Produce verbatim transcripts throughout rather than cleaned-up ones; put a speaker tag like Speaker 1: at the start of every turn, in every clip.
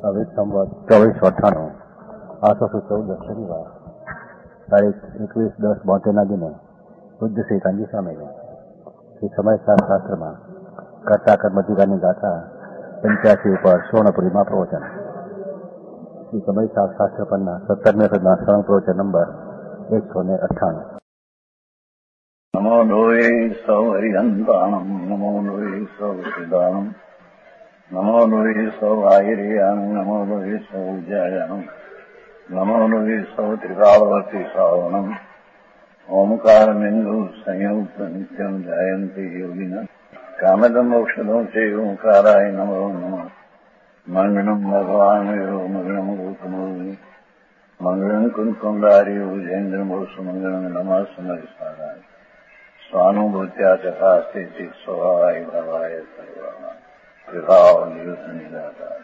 Speaker 1: હવે સંવત ચોવીસો અઠ્ઠાણું આઠસો ચૌદ શનિવાર તારીખ એકવીસ દસ બોતેરના દિને બુદ્ધ શ્રી કાંજી સ્વામી શ્રી સમયસાર શાસ્ત્રમાં કર્તા કર્મધિકારની ગાથા પંચ્યાસી ઉપર સુવર્ણપુરીમાં પ્રવચન શ્રી સમયસાર શાસ્ત્ર પરના સત્તરમે પદના સ્વર્ણ પ્રવચન નંબર એકસો ને અઠ્ઠાણું.
Speaker 2: નમો લોહે સૌ હરિહંતાણમ નમો લોહે સૌ સિદ્ધાણમ નમો લોહે સૌ આયર્યાણમ નમો લોહે સૌ જયાણમ નમો લોહે સૌ ત્રિકાળવતી શ્રાવણમ ઓમકાર બિંદુ સંયુક્ત નિત્યમ જયંતિ યોગિના કામદમ મોક્ષદો છે ઓંકારાય નમો નમઃ. મંગળમ ભગવાન યો મંગળમ ગૌતમોની મંગળમ કુંકુંડારી ઉજેન્દ્ર મોક્ષ મંગળમ નમઃ સમયસારાય સ્વાનુભૂત્યા તથા સ્થિતિ સ્વભાવાય ભવાય સર્વમાં વિભાવ નિયુદ્ધ નિરાકાર.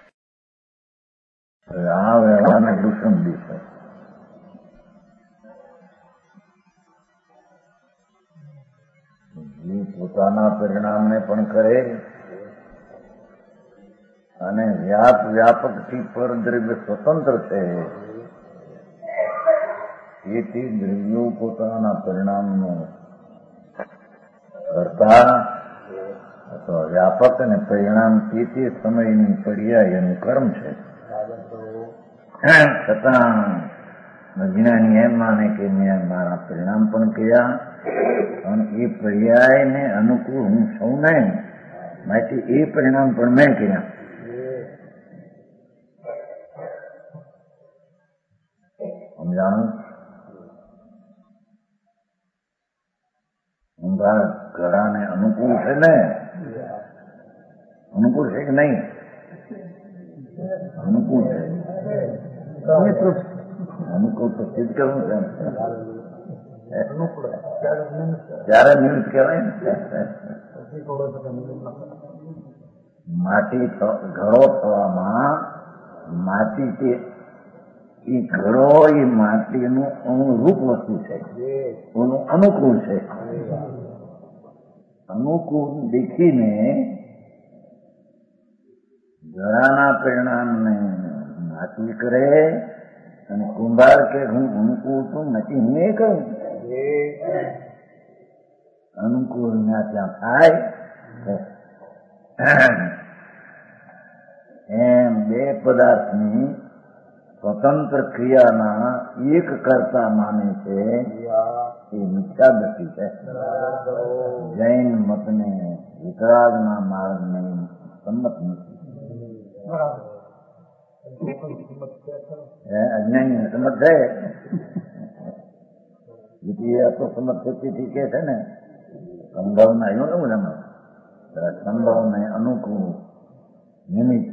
Speaker 3: આ વ્યવહારને દુષ્મ દિવસે જે પોતાના પરિણામને પણ કરે અને વ્યાપ વ્યાપકથી પરદ્રવ્ય સ્વતંત્ર છે એથી દ્રવ્યો પોતાના પરિણામનું કરતા અથવા વ્યાપક અને પરિણામ તે તે સમયની પર્યાય એનું કર્મ છે. છતાં અજ્ઞાની એમ માને કે મેં મારા પરિણામ પણ કર્યા અને એ પર્યાયને અનુકૂળ હું સૌ નહીં માટે એ પરિણામ પણ મેં કર્યા. સમજાણું? ઊંધા ઘડાને અનુકૂળ છે ને? અનુકૂળ છે કે નહીં? અનુકૂળ છે. અનુકૂળ તો સિદ્ધ કરવું છે ત્યારે નિમિત્ત કહેવાય ને. માટી ઘડો થવામાં માટી તે એ ઘડો એ માટીનું અનુરૂપ વસ્તુ છે, એનું અનુકૂળ છે. અનુકૂળ દેખીને ઘડાના પરિણામને માટી કરે અને કુંભાર કે હું અનુકૂળ છું નથી, હું એ કહું અનુકૂળ ના ત્યાં થાય. એમ બે પદાર્થની સ્વતંત્ર ક્રિયાના એક કરતા માને છે એ મિથ્યા દ્રષ્ટિ છે. જૈન મતને વિતરાગના માર્ગને સંમત નથી. અજ્ઞાની સંમત છે. દ્વિતીય તો સંમત શક્તિથી કે છે ને સંભવને આવ્યું ને બધામાં સંભવને અનુકૂળ નિમિત્ત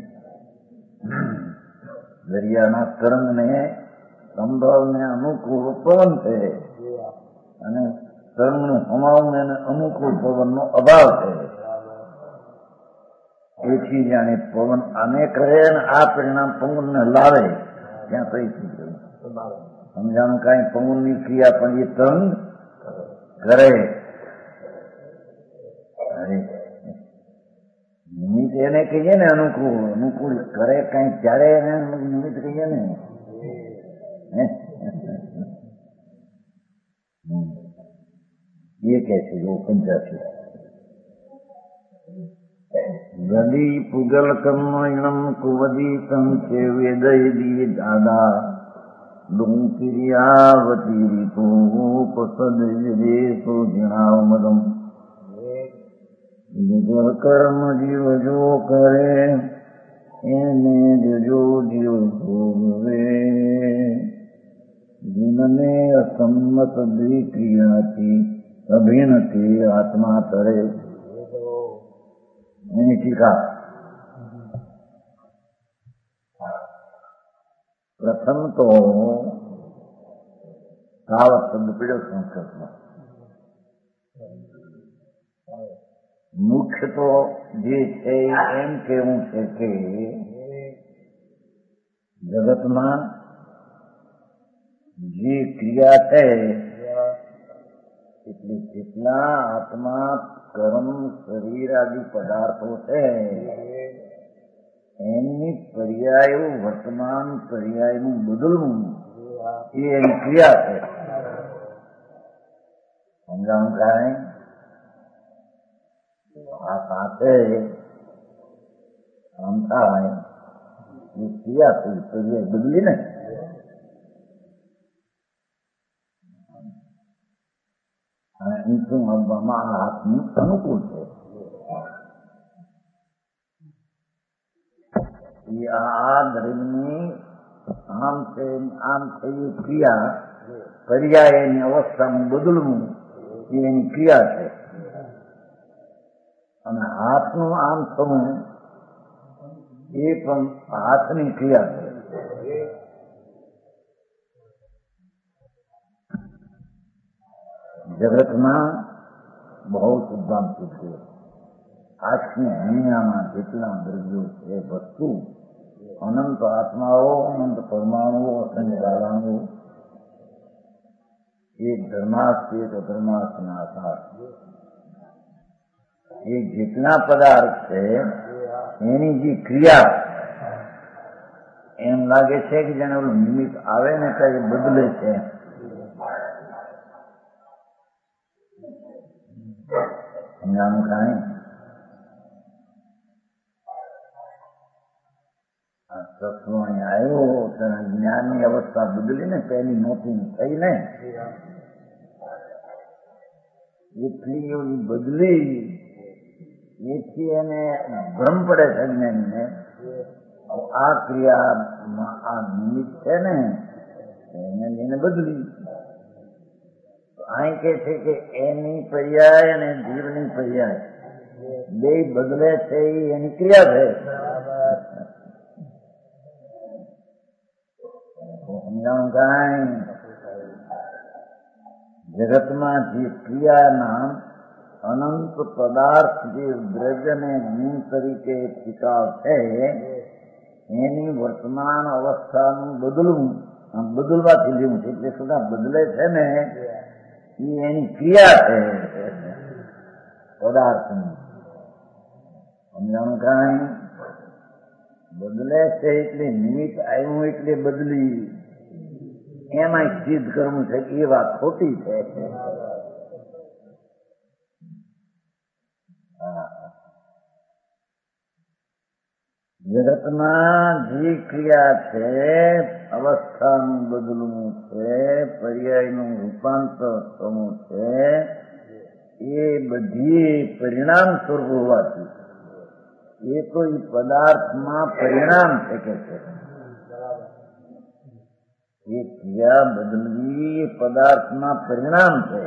Speaker 3: દરિયાના તરંગને સંભવને અનુકૂળ પવન છે અને તરંગનું હમાવને અનુકૂળ પવનનો અભાવ છે. એથી જાણે પવન આને કરે અને આ પરિણામ પવનને લાવે ત્યાં કઈ સમજાણું? કાંઈ પવનની ક્રિયા પણ એ તરંગ કરે. નિમિત્ત એને કહીએ ને અનુકૂળ અનુકૂળ કરે કઈ ત્યારે એને નિમિત્ત કહીએ ને. એ કે છે જો પંચાસી ગદી પુગલ કર્મણમ કુવદી સંચે વેદયદી દાદા ડુંકિરિયાવતી રીતો પસદ દેશો જણાવ મદમ. કર્મ જીવ જો કરે એને જો જીવ ભોગવે જીવને અસંમત દ્વિક્રિયાથી અભિનથી આત્મા તરે. એની ટીકા પ્રથમ તો સાવત શબ્દ પીડ્યો સંસ્કૃતમાં. મુખ્ય તો જે છે એમ કેવું છે કે જગતમાં જે ક્રિયા છે એટલે જેટલા આત્મા કર્મ શરીર આદિ પદાર્થો છે એની પર્યાયો વર્તમાન પર્યાયનું બદલવું એ એની ક્રિયા છે. સમજાણું કાંઈ? આ સાથે આમ થાય એ ક્રિયા થઈ, પર્યાય બદલી ને. અને ઊંચું આવવામાં આ હાથનું અનુકૂળ છે. આ દ્રવ્યની આમ છે આમ છે એ ક્રિયા, પર્યાય એની અવસ્થાનું બદલવું એ એની ક્રિયા છે. અને હાથનું આમ થવું એ પણ હાથની ક્રિયા છે. જગતમાં બહુ સિદ્ધાંત છે. આજની દુનિયામાં જેટલા દ્રવ્યો છે, વસ્તુ, અનંત આત્માઓ, અનંત પરમાણુઓ, અસંખ્ય કાલાણુઓ, એ ધર્માસ છે તો ધર્માસના આધાર એ જેટલા પદાર્થ છે એની જે ક્રિયા, એમ લાગે છે કે જેને ઓલું નિમિત્ત આવે ને ત્યારે બદલે છે. સમજાણું કાંઈ? આ સત્સંગ આવ્યો ત્યારે જ્ઞાનની અવસ્થા બદલી ને, પહેલી નોતી થઈ ને, એટલી એવી બદલી, એથી એને ભ્રમ પડે છે જ્ઞાનીને. આ ક્રિયામાં આ નિમિત્ત છે ને એને લઈને બદલી. અહીં કે છે કે એની પર્યાય અને જીવની પર્યાય બે બદલે છે એ એની ક્રિયા છે. સમજાણું કાંઈ? જગતમાં જે ક્રિયાના અનંત પદાર્થ જે દ્રવ્યને ગુણ તરીકે સ્વીકાર છે એની વર્તમાન અવસ્થાનું બદલવું, બદલવાથી લેવું છે એટલે સુધા બદલે છે ને એ એની ક્રિયા છે પદાર્થની. સમજાણું કાંઈ? બદલે છે એટલે નિમિત્ત આવ્યું એટલે બદલી, એમાં સિદ્ધ કરવું છે એ વાત ખોટી છે. જગતમાં જે ક્રિયા છે, અવસ્થાનું બદલવું છે, પર્યાયનું રૂપાંતર થવું છે, એ બધી પરિણામ સ્વરૂપ હોવાથી એ તો એ પદાર્થમાં પરિણામ છે કે છે. એ ક્રિયા બદલવી એ પદાર્થમાં પરિણામ છે.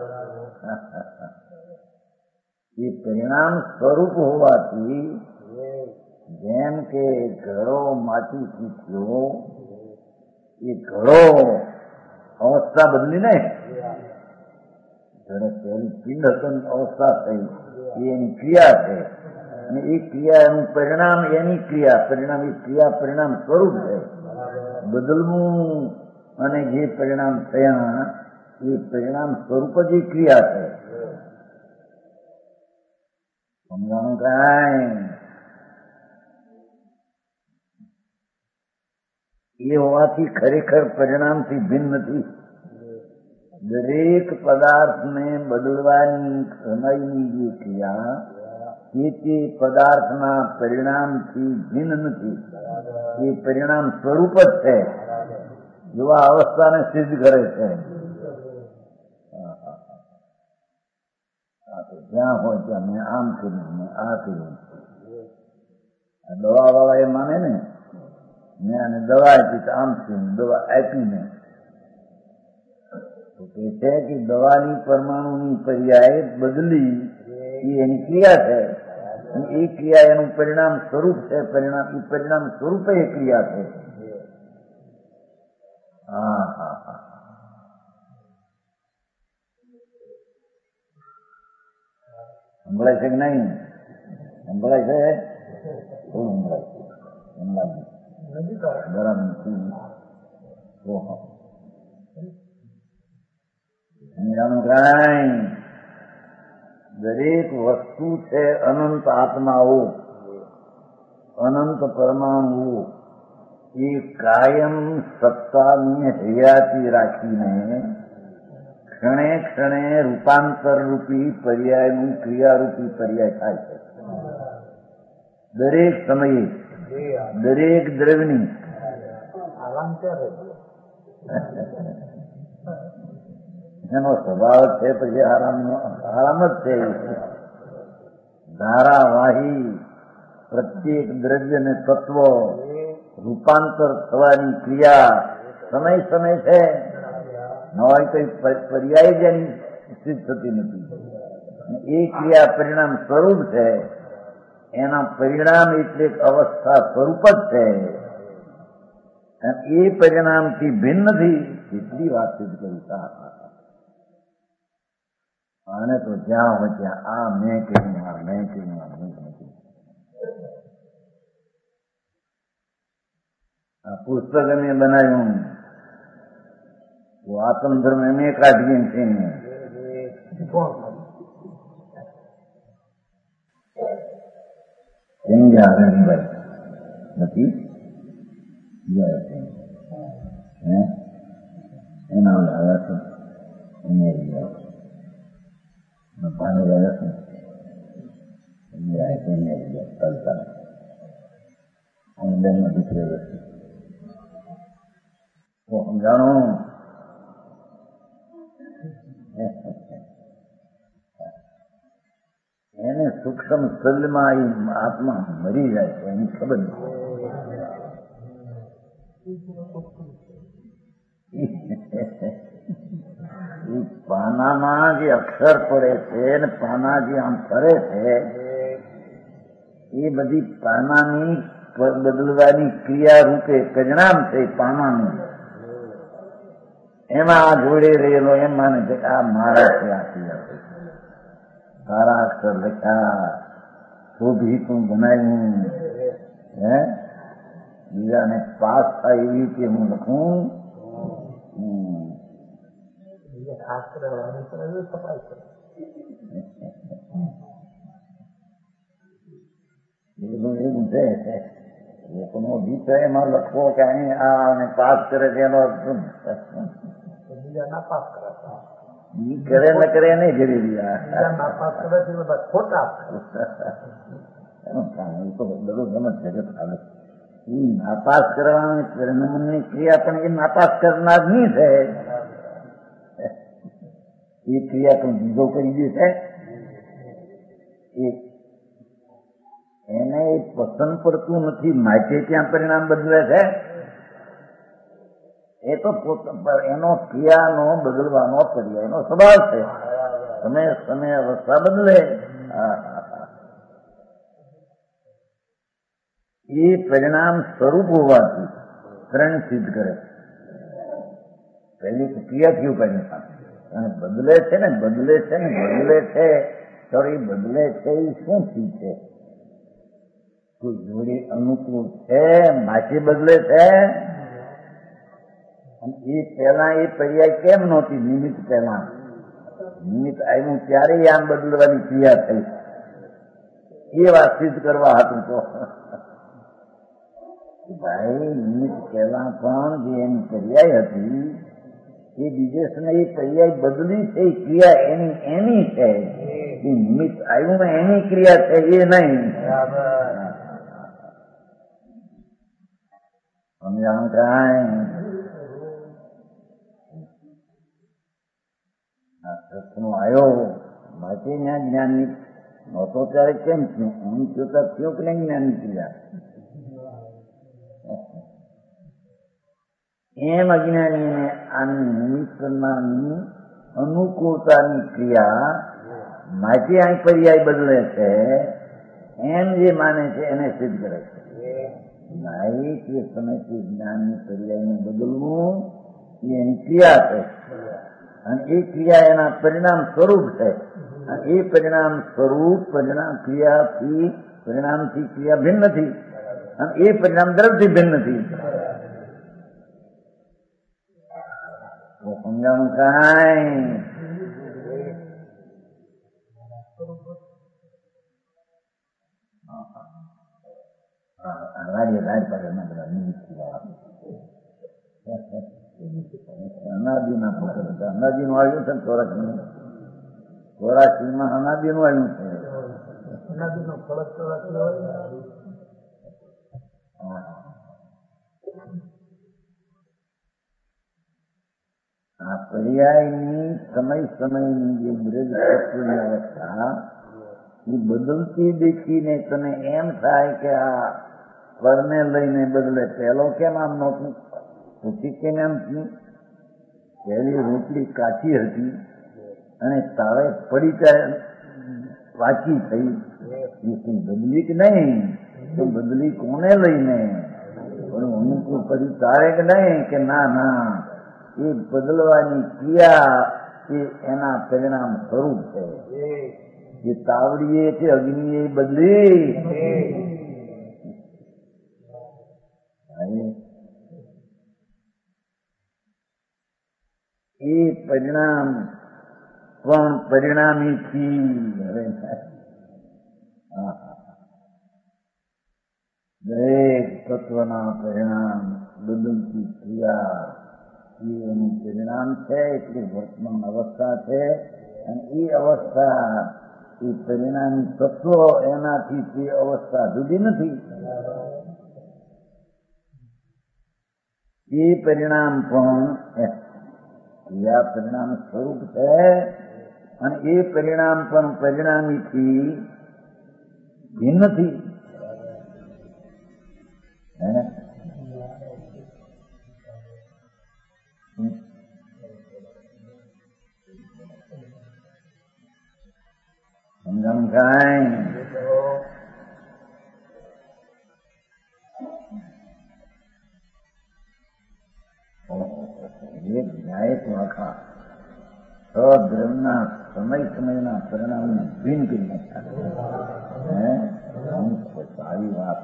Speaker 3: એ પરિણામ સ્વરૂપ હોવાથી, જેમ કે ઘડો માટીથી થયો, એ ઘડો અવસ્થા બદલી ને, ઘડે પહેલી પિંડ અવસ્થા થઈ એ એની ક્રિયા છે. અને એ ક્રિયા એનું પરિણામ એની ક્રિયા, પરિણામ એ ક્રિયા પરિણામ સ્વરૂપ છે. બદલવું અને જે પરિણામ થયા એ પરિણામ સ્વરૂપ જ એ ક્રિયા છે. સમજાણું કાંઈ? એ હોવાથી ખરેખર પરિણામથી ભિન્ન નથી. દરેક પદાર્થને બદલવાની સમયની જે ક્રિયા એ તે પદાર્થના પરિણામથી ભિન્ન નથી. એ પરિણામ સ્વરૂપ જ છે. જેવા અવસ્થાને સિદ્ધ કરે છે. જ્યાં હોય ત્યાં મેં આમ કર્યું, મેં આ કર્યું. દવા વાળા એ માને ને, મેં આને દવા આપી તો આમ થયું, દવા આપી ને તો કે છે કે દવાની પરમાણુની પર્યાય બદલી એ એની ક્રિયા છે. અને એ ક્રિયા એનું પરિણામ સ્વરૂપ છે. પરિણામ એ પરિણામ સ્વરૂપે એ ક્રિયા છે. હા હા હા સંભળાય છે કે નહીં? સંભળાય છે? થોડું સંભળાય છે. સંભળાય બરાબર. સમજાણું કાંઈ? દરેક વસ્તુ છે અનંત આત્માઓ, અનંત પરમાણુઓ એ કાયમ સત્તાની હયાતી રાખીને ક્ષણે ક્ષણે રૂપાંતર રૂપી પર્યાયનું ક્રિયારૂપી પર્યાય થાય છે. દરેક સમયે દરેક દ્રવ્યની એનો સ્વભાવ છે. પછી આરામનો આરામ જ છે. ધારાવાહી પ્રત્યેક દ્રવ્ય ને તત્વ રૂપાંતર થવાની ક્રિયા સમય સમય છે. ન હોય કઈ પર્યાય જ એની સિદ્ધ થતી નથી. એ ક્રિયા પરિણામ સ્વરૂપ છે. એના પરિણામ એટલે અવસ્થા સ્વરૂપ જ છે. એ પરિણામથી ભિન્નથી એટલી વાત સિદ્ધ કરી. આને તો જ્યાં હોય ત્યાં આ મેં કહ્યું આ મેં કહ્યું આ મેં કહ્યું. આ પુસ્તક અમે બનાવ્યું આત્મ ધર્મ એમ કાઢીએ છે. એની ભાઈ નથી એના આવ્યા છે. એને પાણી ગયા છે. એને ચાલતા બેન દીકરી વસ્તુ સમજાણું. એને સૂક્ષ્મ સ્થળમાં એ આત્મા મરી જાય છે. એની ખબર નથી. પાનામાં જે અક્ષર પડે છે ને પાના જે આમ ફરે છે એ બધી પાનાની બદલવાની ક્રિયા રૂપે પરિણામ છે. પાનાનું એમાં આ જોડે રહેલો એમ માને છે કે આ મારા છે. આ ક્રિયા છે. સારા અક્ષર લખ્યા શોભીતું બનાવ્યું હે બીજાને પાસ થાય એવી રીતે હું લખું. એવું છે લોકોનો વિષય એમાં લખવો કે અહીં આ પાસ કરે છે એનો બીજા ના પાસ કરે કરે ન કરે નહીં કરી રહ્યા નાપાસ કરે છે બધા ખોટા. એનું કારણ એ તો બધું ગમત જગત આવે. એ નાપાસ કરવાની પરિણામની ક્રિયા પણ એ નાપાસ કરનાર ની છે. એ ક્રિયા પણ બીજો કરી દે છે. એને પસંદ પડતું નથી માટે ત્યાં પરિણામ બદલે છે. એ તો એનો ક્રિયાનો બદલવાનો પર્યાય એનો સ્વભાવ છે. સમય સમય અવસ્થા બદલે. એ પરિણામ સ્વરૂપ હોવાથી ત્રણ સિદ્ધ કરે. પહેલી ક્રિયા થયું પરિણામ અને બદલે છે ને બદલે છે ને બદલે છે તો એ બદલે છે એ શું ચીજ છે? કોઈ જોડે અનુકૂળ છે માટે બદલે છે. એ પહેલા એ પર્યાય કેમ નહોતી? નિમિત્ત પહેલા નિમિત્ત આવ્યું ત્યારે આમ બદલવાની ક્રિયા થઈ. એ વાત સિદ્ધ કરવા હતું તો ભાઈ નિમિત્ત પહેલા પણ જે એની પર્યાય હતી એ બીજે સમય એ પર્યાય બદલી છે. એ ક્રિયા એની એની છે. એ નિમિત્ત આવ્યું ને એની ક્રિયા છે એ નહીં. સમજાણ કાંઈ પ્રશ્નો આવ્યો માટે ત્યાં જ્ઞાની નહોતો ત્યારે કેમ થયું? હું જોતા થયો કે નહીં જ્ઞાની ક્રિયા? એમ અજ્ઞાનીને આની નિમિત્તની અનુકૂળતાની ક્રિયા માટે આ પર્યાય બદલે છે એમ જે માને છે એને સિદ્ધ કરે છે. નહીં તે સમયથી જ્ઞાનની પર્યાયને બદલવું એ એની ક્રિયા છે અને એ ક્રિયા એના પરિણામ સ્વરૂપ છે. એ પરિણામ સ્વરૂપ પરિણામ ક્રિયાથી પરિણામથી ક્રિયા ભિન્ન નથી અને એ પરિણામ દ્રવ્યથી ભિન્ન નથી. સમજાણું કાંઈ? રાડીએ રાડ પાડે એના બધા નિમિત્ત અનાદિના પુત્ર હતા. અનાદિનું આવ્યું છે ને ચોરાસી ચોરાસી માં અનાદિનું આવ્યું છે.
Speaker 4: અનાદિનો ફરક ચોરાસી હોય.
Speaker 3: આ પર્યાયની સમય સમયની જે બ્રજ તત્વની અવસ્થા એ બદલતી દેખીને તને એમ થાય કે આ પરને લઈને બદલે. પહેલો કેમ આમ નહોતું, પછી કેમ એમ થયું? પહેલી રોટલી કાચી હતી અને તારે પડી ત્યારે પાકી થઈ. એ કઈ બદલી કે નહીં? તો બદલી કોને લઈને? પણ અનુકૂળ કર્યું તારે કે નહીં? કે ના ના, એ બદલવાની ક્રિયા એ એના પરિણામ સ્વરૂપ છે. એ તાવડીએ કે અગ્નિએ બદલી એ પરિણામ પણ પરિણામીથી દરેક તત્વના પરિણામ બદલતી ક્રિયા એ એનું પરિણામ છે. એટલે વર્તમાન અવસ્થા છે અને એ અવસ્થા એ પરિણામી તત્વો એનાથી તે અવસ્થા જુદી નથી. એ પરિણામ પણ ક્રિયા પરિણામ સ્વરૂપ છે અને એ પરિણામ પણ પરિણામીથી ભિન્ન નથી. સમજણ થાય? એક ન્યાયિક વાખા સદ્રવના સમય સમયના પરિણામને ભિન્ન કરી નાખ્યા. સારી વાત.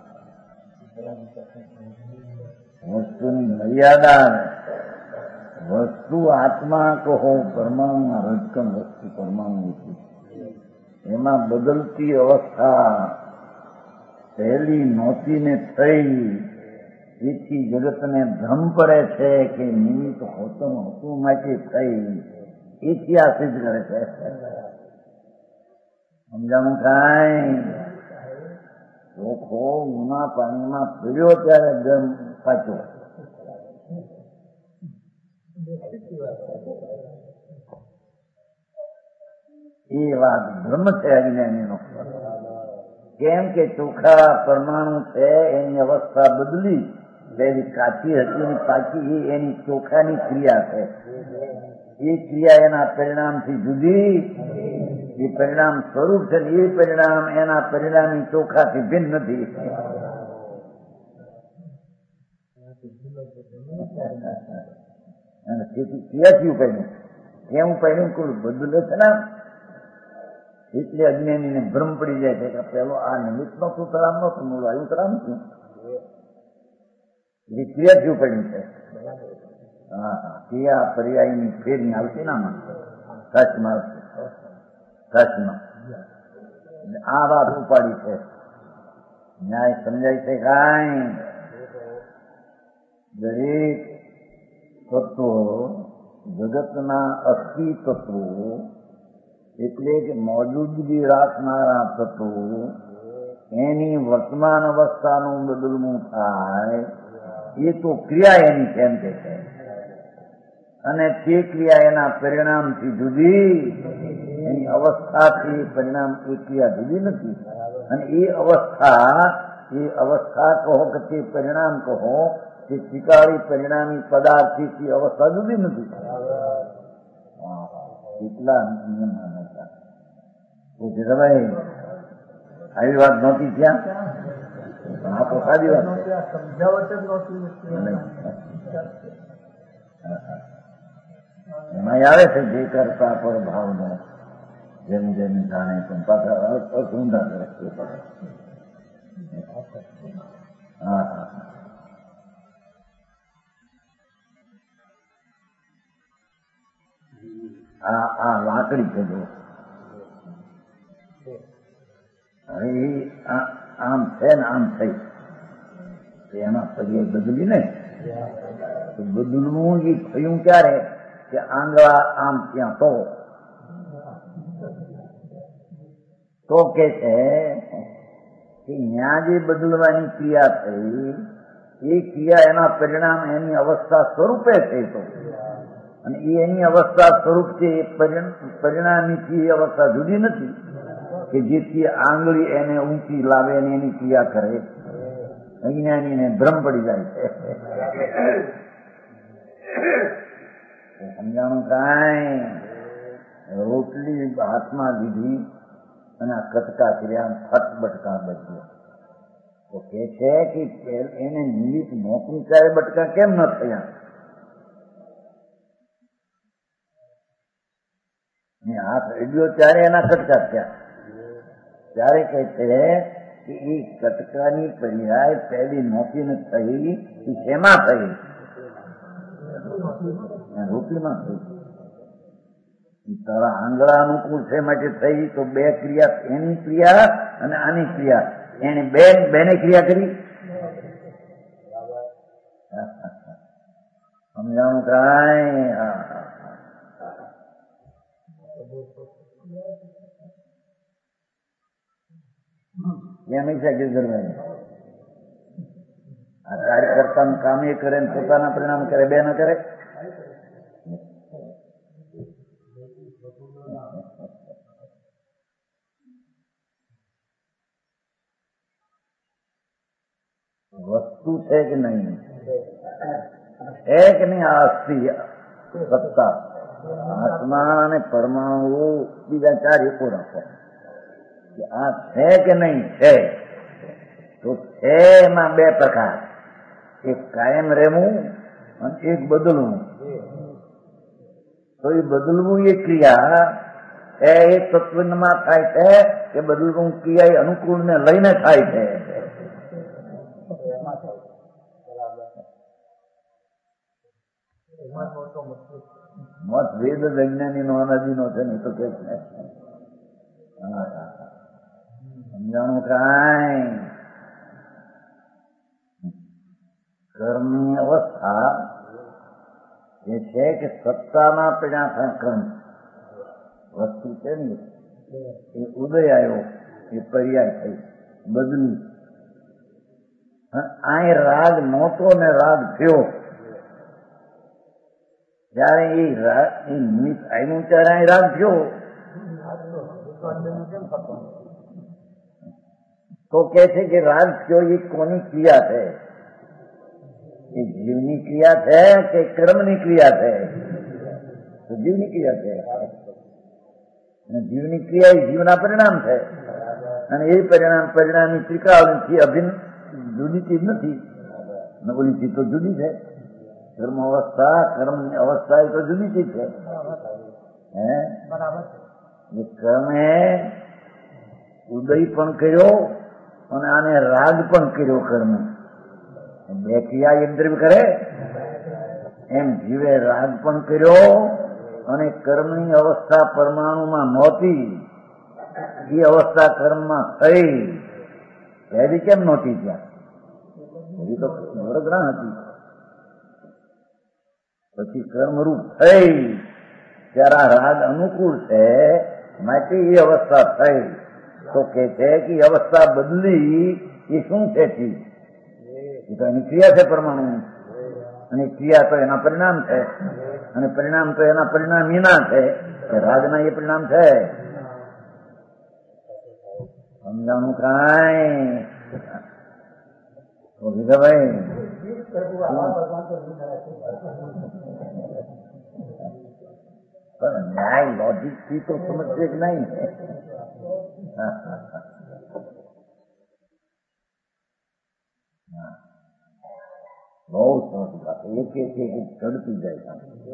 Speaker 3: વસ્તુની મર્યાદા, વસ્તુ આત્મા કહો, પરમાણુ રજકણ વસ્તુ પરમાણુ એમાં બદલતી અવસ્થા પહેલી નહોતી ને થઈ. એથી જગતને ભ્રમ પડે છે કે નિમિત્ત હોતું હોતું માટે થઈ. એથી આ સિદ્ધ કરે છે. સમજાવું કાંઈ? ચોખ્ખો ઉના પાણીમાં પીડ્યો ત્યારે ગમ પાછો. એ વાત ભ્રમ છે અજ્ઞાનીનો. કેમ કે ચોખ્ખા પરમાણુ છે એની અવસ્થા બદલી. પહેલી કાચી હતી પાછી એ એની ચોખાની ક્રિયા છે. એ ક્રિયા એના પરિણામથી જુદી. એ પરિણામ સ્વરૂપ છે. એ પરિણામ એના પરિણામી ચોખાથી ભિન્ન નથી. અને તેથી ક્રિયાથી ઉપાડ્યું. કેમ ઉપાડ્યું? કુલ બદલે છે ને એટલે અજ્ઞાનીને ભ્રમ પડી જાય છે કે પેલો આ નિમિત્ત નો સુતરામ નો મૂળ આવ્યું તરામ છું. એ ક્રિયાથી ઉપાડ્યું છે. હા હા, ક્રિયા પર્યાયની ફેરની આવતી નામાં કચ્છમાં કચ્છમાં આ વાત ઉપાડી છે. ન્યાય સમજાય છે કાંઈ? દરેક તત્વો જગતના અસ્થિ તત્વો એટલે કે મોજૂદગી રાખનારા તત્વો એની વર્તમાન અવસ્થાનું બદલવું થાય એ તો ક્રિયા એની કેમ કે છે. અને તે ક્રિયા એના પરિણામથી જુદી. એની અવસ્થાથી પરિણામ એ ક્રિયા જુદી નથી. અને એ અવસ્થા એ અવસ્થા કહો કે તે પરિણામ કહો તે ત્રિકાળી પરિણામી પદાર્થથી અવસ્થા જુદી નથી. એટલા નિયમ હતા. ભાઈ આવી વાત નહોતી ત્યાં. આ તો સારી વાત
Speaker 4: સમજાવટ જ નહોતી.
Speaker 3: એમાં આવે છે જે કરતા પર ભાવનો જેમ જેમ જાણે પણ પાછા અસુંદા કરે. હા હા આ આ લાકડી છે જો. હવે આમ છે ને આમ થઈ એના પર્યાય બદલી ને બદલવું એ થયું ક્યારે કે આંગળા આમ ત્યાં તો તો કે છે કે ત્યાં જે બદલવાની ક્રિયા થઈ એ ક્રિયા એના પરિણામ એની અવસ્થા સ્વરૂપે થઈ તો અને એ એની અવસ્થા સ્વરૂપ છે એ પરિણામીથી એ અવસ્થા જુદી નથી કે જેથી આંગળી એને ઊંચી લાવે ને એની ક્રિયા કરે અજ્ઞાનીને ભ્રમ પડી જાય છે સમજાણું કાંઈ રોટલી હાથમાં લીધી અને આ કટકા કર્યા ફટ બટકા બચ્યા તો કે છે કે એને નિમિત્ત નોકરી ચારે બટકા કેમ ન થયા ને હાથ અડ્યો ત્યારે એના કટકા થયા ત્યારે કહે છે કે એ કટકાની પર્યાય પહેલી નોકરી થઈ એ શેમાં થઈ રોટલીમાં થઈ તારા આંગળા અનુકૂળ છે માટે થઈ તો બે ક્રિયા એની ક્રિયા અને આની ક્રિયા એને બે બેને ક્રિયા કરી સમજાણું કાંઈ એમ છે ગિરધરભાઈ આ કાર્યકર્તાનું કામ એ કરે ને પોતાના પરિણામ કરે બે ના કરે વસ્તુ છે કે નહીં છે કે નહીં આ અસ્થિ સત્તા આત્મા અને પરમાણુ બીજા ચાર એકો રાખો આ છે કે નહીં છે તો છે એમાં બે પ્રકાર એક કાયમ રહેવું અને એક બદલવું તો એ બદલવું એ ક્રિયા એ તત્વમાં થાય છે કે બદલવું ક્રિયા અનુકૂળ ને લઈને થાય છે મતભેદ વૈજ્ઞાનિક નો અનાદિ નો છે ને તો કે સમજાણું કાંઈ કર્મની અવસ્થા એ છે કે સત્તામાં પડ્યા થાય કર્મ વસ્તુ છે ને એ ઉદય આવ્યો એ પર્યાય થઈ બદલી આ રાગ નહોતો ને રાગ થયો જયારે એ રાગ એ નિમિત્ત આવ્યું ત્યારે અહીં રાગ થયો તો કે છે કે રાગ થયો એ કોની ક્રિયા છે એ જીવની ક્રિયા છે કે કર્મની ક્રિયા છે તો જીવની ક્રિયા છે અને જીવની ક્રિયા એ જીવના પરિણામ છે અને એ પરિણામ પરિણામની ત્રિકાવલીથી અભિન્ન જુદી ચીજ નથી ઓલી ચીજ તો જુદી છે કર્મ અવસ્થા કર્મની અવસ્થા એ તો જુદી ચીજ છે હે બરાબર એ કર્મે ઉદય પણ કર્યો અને આને રાગ પણ કર્યો કર્મ બે ક્રિયા એક દ્રવ્ય કરે એમ જીવે રાગ પણ કર્યો અને કર્મની અવસ્થા પરમાણુમાં નહોતી એ અવસ્થા કર્મમાં થઈ પહેલી કેમ નહોતી ત્યાં એ તો વરગ્રહણ હતી પછી કર્મરૂપ થઈ ત્યારે આ રાગ અનુકૂળ છે માટે એ અવસ્થા થઈ તો કે છે કે અવસ્થા બદલી એ શું છે એ તો એની ક્રિયા છે પરમાણુ અને ક્રિયા તો એના પરિણામ છે અને પરિણામ તો એના પરિણામ વિના છે કે રાગના એ પરિણામ છે સમજાણું કાંઈ ભાઈ ન્યાય લોજિક થી તો સમજશે કે નહીં બહુ સરસ વાત એક એક એક ચડતી જાય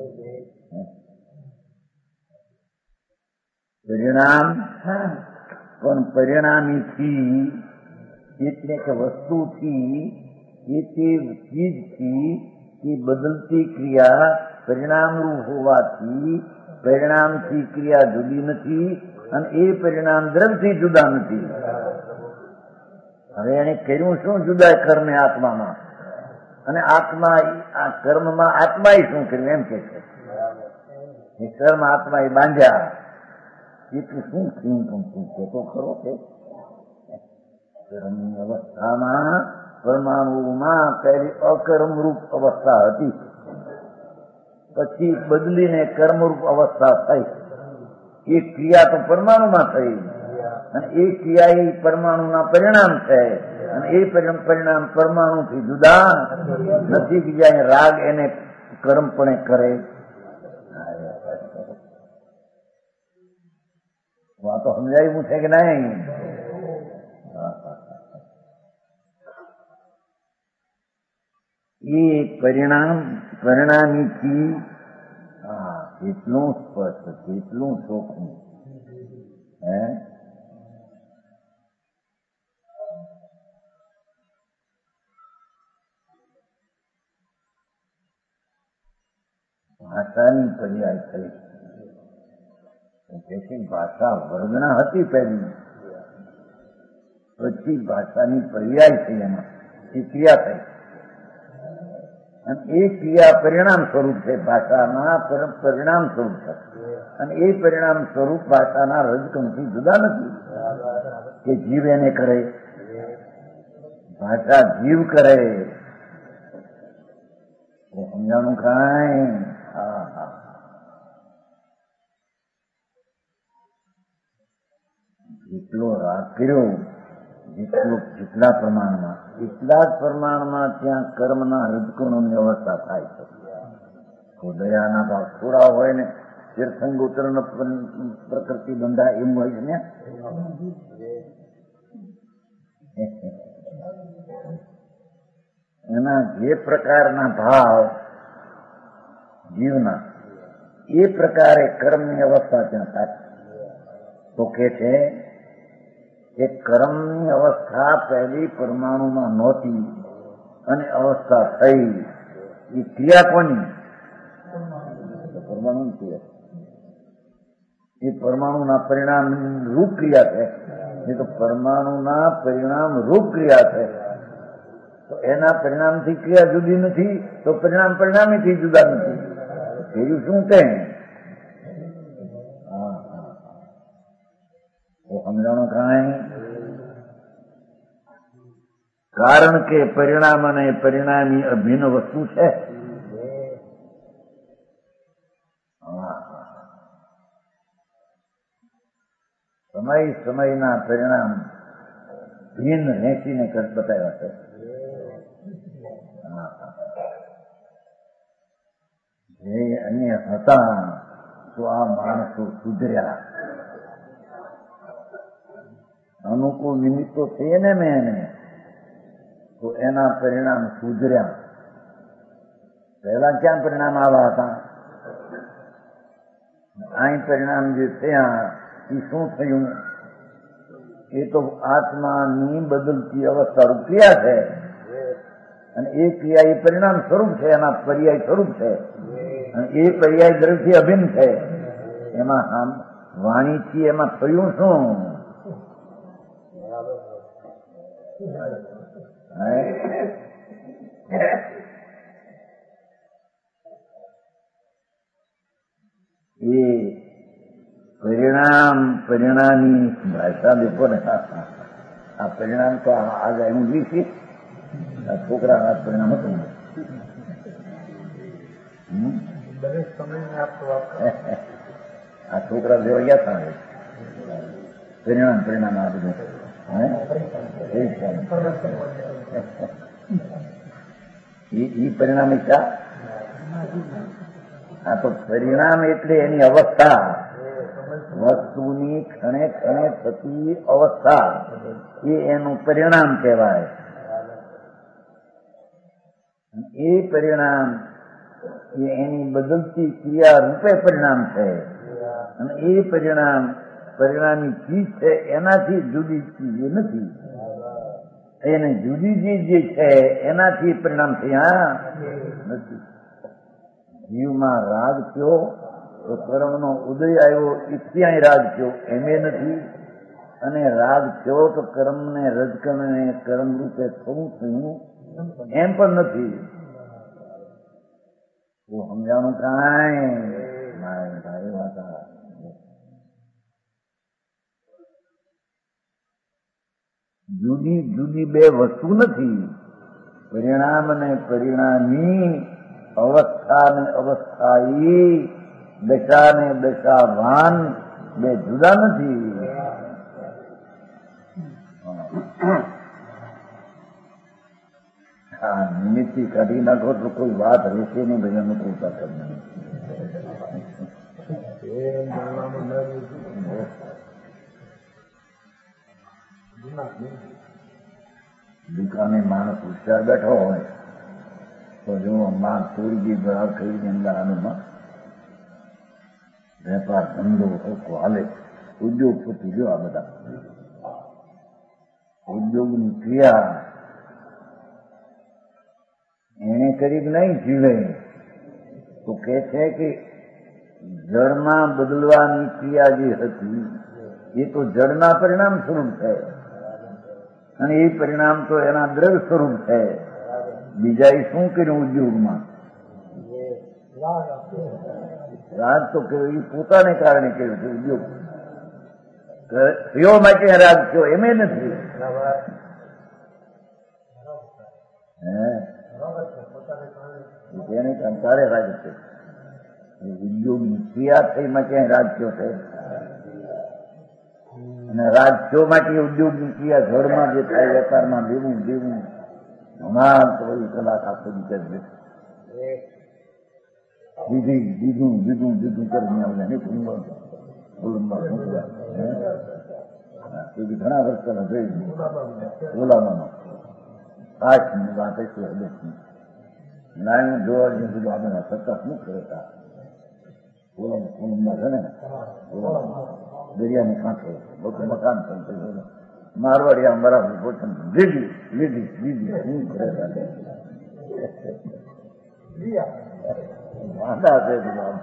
Speaker 3: પરિણામ પણ પરિણામીથી એટલે કે વસ્તુથી એ તે ચીજથી એ બદલતી ક્રિયા પરિણામરૂપ હોવાથી પરિણામથી ક્રિયા જુદી નથી અને એ પરિણામ દ્રવ્યથી જુદા નથી હવે એને કર્યું શું જુદા કર્મે આત્મામાં, અને આત્મા આ કર્મમાં આત્મા શું કર્યું એમ કે છે. એ કર્મ આત્મા એ બાંધ્યા એટલું શું થયું તું શું કહેતો ખરો કે કર્મની અવસ્થામાં પરમાણુમાં પહેલી અકર્મરૂપ અવસ્થા હતી, પછી બદલીને કર્મરૂપ અવસ્થા થઈ. એ ક્રિયા તો પરમાણુમાં થઈ, અને એ ક્રિયા એ પરમાણુના પરિણામ છે, અને એ પરિણામ પરમાણુથી જુદા નથી. બીજા રાગ એને કર્મપણે કરે. આ તો સમજાયું છે કે નહીં? એ પરિણામ પરિણામીથી એટલું સ્પષ્ટ, એટલું ચોખ્ખું. હે ભાષાની પર્યાય થઈ. તેથી ભાષા વર્ગના હતી પહેલી, પછી ભાષાની પર્યાય થઈ, એમાં એ ક્રિયા થઈ. અને એ ક્રિયા પરિણામ સ્વરૂપ છે, ભાષાના પરિણામ સ્વરૂપ છે. અને એ પરિણામ સ્વરૂપ ભાષાના રજકણથી જુદા નથી કે જીવ એને કરે, ભાષા જીવ કરે. સમજાણું કાંઈ? હા હા જેટલો રાગ કર્યો, જેટલો જેટલા પ્રમાણમાં એટલા જ પ્રમાણમાં ત્યાં કર્મના રજકણોની અવસ્થા થાય છે. તો દયાના ભાવ થોડા હોય ને, તીર્થંગોત્તર પ્રકૃતિ બંધા એમ હોય છે ને. એના જે પ્રકારના ભાવ જીવના, એ પ્રકારે કર્મની અવસ્થા ત્યાં થાય. તો કે છે કે કર્મની અવસ્થા પહેલી પરમાણુમાં નહોતી, અને અવસ્થા થઈ. એ ક્રિયા કોની? પરમાણુ ક્રિયા. એ પરમાણુના પરિણામ રૂપ ક્રિયા છે. એ તો પરમાણુના પરિણામ રૂપ ક્રિયા છે. તો એના પરિણામથી ક્રિયા જુદી નથી, તો પરિણામ પરિણામીથી જુદા નથી. એવું શું કહે? હા હા તો સમજાણો કાંઈ? કારણ કે પરિણામ અને પરિણામી અભિન્ન વસ્તુ છે. સમય સમયના પરિણામ ભિન્ન રેસીને બતાવ્યા છે. જે અન્ય હતા તો આ માણસો સુધર્યા, અનુકૂળ નિમિત્તો છે ને મેં એને, તો એના પરિણામ સુધર્યા. પહેલા ક્યાં પરિણામ આવ્યા હતા? અહીં પરિણામ જે થયા એ શું થયું? એ તો આત્માની બદલતી અવસ્થા રૂપ ક્રિયા છે, અને એ ક્રિયા એ પરિણામ સ્વરૂપ છે, એના પર્યાય સ્વરૂપ છે, અને એ પર્યાય દ્રવ્યથી અભિન્ન છે. એમાં આમ વાણીથી એમાં થયું શું? એ પરિણામ પરિણામી ભાષા દેખો ને. આ પરિણામ તો આજે ઊંઘી છે. આ છોકરાના પરિણામ હતું. આ છોકરા જેવા ગયા થાય પરિણામ પરિણામ આ બધું એ પરિણામિકતા. આ તો પરિણામ એટલે એની અવસ્થા, વસ્તુની ક્ષણે ક્ષણે થતી અવસ્થા, એ એનું પરિણામ કહેવાય. એ પરિણામ એ એની બદલતી ક્રિયા રૂપે પરિણામ છે, અને એ પરિણામ પરિણામી ચીજ છે, એનાથી જુદી ચીજ નથી. એને જુદી ચીજ જે છે એનાથી પરિણામ થયા નથી. જીવમાં રાગ થયો તો કર્મનો ઉદય આવ્યો, એ ક્યાંય રાગ થયો એમે નથી. અને રાગ થયો તો કર્મને રજકરણને કર્મ રૂપે થવું થયું એમ પણ નથી. હું સમજાણું કાંઈ મારે ભાઈ વાત જુદી જુદી બે વસ્તુ નથી. પરિણામ અને પરિણામી, અવસ્થા ને અવસ્થાયી, દશા ને દશાવાન બે જુદા નથી. હા, નિમિત્તિ કાઢી નાખો તો કોઈ વાત રહેશે નહીં. ભાઈ અનુકૂળતા કરનાર દુકાને માણસ હોશિયાર બેઠો હોય તો જો માં ચોરીજી બરાબર ખરીદી અંદર આનંદમાં વેપાર ધંધો હરકો હાલે. ઉદ્યોગપતિ જો આ બધા ઉદ્યોગની ક્રિયા એને કરી નહીં જીવે તો કે છે કે જળમાં બદલવાની ક્રિયા જે હતી એ તો જળના પરિણામ સ્વરૂપ છે અને એ પરિણામ તો એના દ્રવ્ય સ્વરૂપ છે. બીજા એ શું કર્યું ઉદ્યોગમાં? રાગ તો કર્યો એ પોતાને કારણે કર્યો છે. ઉદ્યોગ થયો માટે રાગ થયો એમ નથી. હે એને તારે રાગ છે. ઉદ્યોગની ક્રિયા થઈ માટે રાગ થયો છે અને રાગ થયો માટે ઉદ્યોગની ક્રિયા ઘરમાં જે થાય વેપારમાં દેવું દેવું હમણાં તો એ કલાક આખો વિચાર દીધી દીધું દીધું દીધું કરીને આવડે નહીં કુંભમાં ઘણા વર્ષ પહેલા જોઈ બોલાવાનો કાશની વાત છે. નાયણ જોવા જે બધું આપણે સત્તા શું કરતા કુંભમાં છે ને દરિયાની કાંઠે લોકો મકાન પણ મારવાડી આમ બરાબર પોતાનું લીધી લીધી લીધી શું કરતા વાંધા છે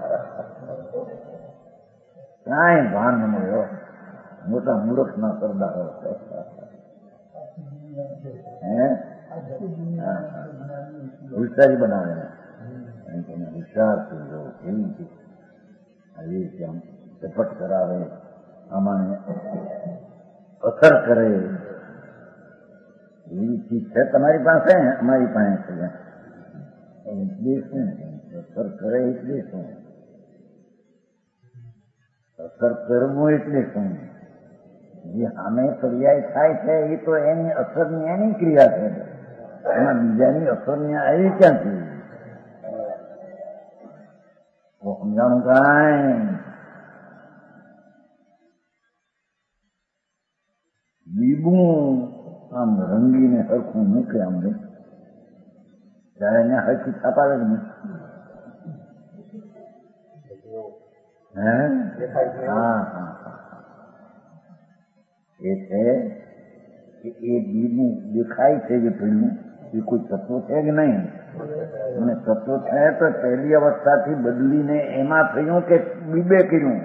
Speaker 3: કાંઈ ભાન ન મળ્યો. મોટા મૂર્ખ ના કરતા હોય હે હોશિયારી બનાવે હોશિયાર થયો કેવી છે આવી રીતે આમ ચપટ કરાવે આમાં અસર કરે એવી ચીજ છે તમારી પાસે અમારી પાસે છે. એટલે શું અસર કરે એટલે શું? અસર કરવું એટલે શું? જે સામે પર્યાય થાય છે એ તો એની અસરની એની ક્રિયા છે. એમાં બીજાની અસરની આવી ક્યાંથી? તો સમજાણું કાંઈ બીબું આમ રંગીને હરખું મૂકે આમ ત્યારે એને હરખી છાપાવે જ નહીં. હે હા હા એ છે કે એ બીબું દેખાય છે જે પેલું એ કોઈ તત્વ છે કે નહીં? અને તત્વ છે તો પહેલી અવસ્થાથી બદલીને એમાં થયું કે બીબે કર્યું?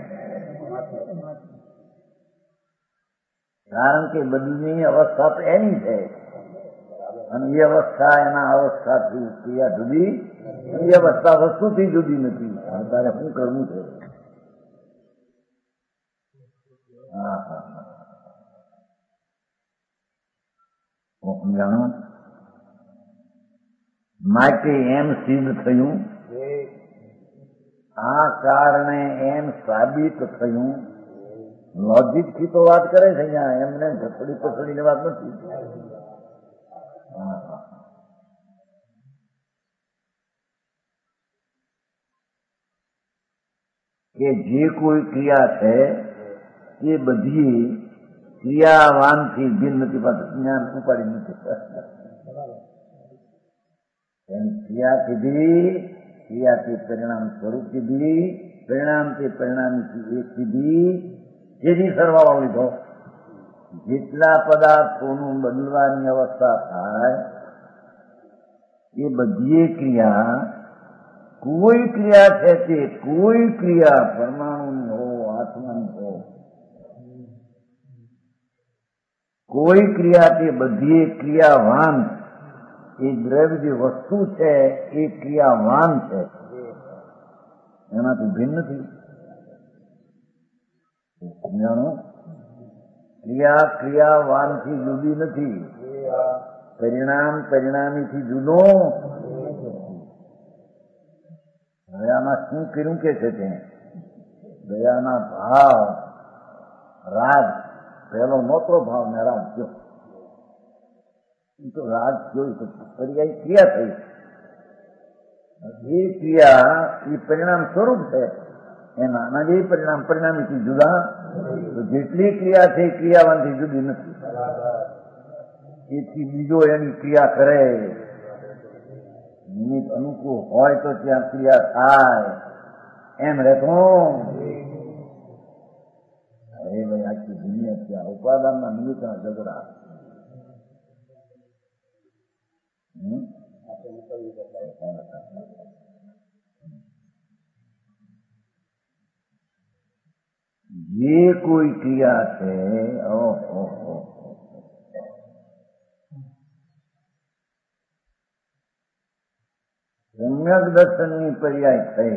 Speaker 3: કારણ કે બદલીની અવસ્થા તો એની છે અને એ અવસ્થા એના અવસ્થાથી ક્રિયા જુદી, એ અવસ્થા વસ્તુથી જુદી નથી. તારે શું કરવું છે? હા હા હું સમજાણું. માટે એમ સિદ્ધ થયું, આ કારણે એમ સાબિત થયું. લોજિક થી તો વાત કરે છે અહીંયા, એમને ઘસડી પસડીની વાત નથી. કે જે કોઈ ક્રિયા છે એ બધી ક્રિયાવાનથી ભિન્ન નથી. પાછું જ્ઞાન ઉપાડી નથી. ક્રિયા કીધી, ક્રિયાથી પરિણામ સ્વરૂપ કીધી, પરિણામથી પરિણામથી એક કીધી. જેથી સરવાળો લીધો. જેટલા પદાર્થોનું બદલવાની અવસ્થા થાય એ બધી ક્રિયા, કોઈ ક્રિયા છે તે કોઈ ક્રિયા પરમાણુની હો, આત્માની હો, કોઈ ક્રિયા તે બધી ક્રિયાવાન, એ દ્રવ્ય જે વસ્તુ છે એ ક્રિયાવાન છે, એનાથી ભિન્ન નથી. સમજાણું? ક્રિયા ક્રિયાવાનથી જુદી નથી, પરિણામ પરિણામીથી જુદો. હવે આમાં શું કર્યું કે છે તે દયાના ભાવ, રાગ, પહેલો નહોતો ભાવ ને રાગ જો તો રાગ જોઈ તો પર્યાય ક્રિયા થઈ. એ ક્રિયા એ પરિણામ સ્વરૂપ છે એના, આના જે પરિણામ પરિણામીથી જુદા. તો જેટલી ક્રિયા છે એ ક્રિયાવાનથી જુદી નથી. એથી બીજો એની ક્રિયા કરે, નિમિત્ત અનુકૂળ હોય તો ત્યાં ક્રિયા થાય એમ રહેતો. અરે ભાઈ આખી દુનિયા ત્યાં ઉપાદાનના નિમિત્તના ઝઘડા. જે કોઈ ક્રિયા છે, ઓહો સમ્યક દર્શનની પર્યાય થઈ,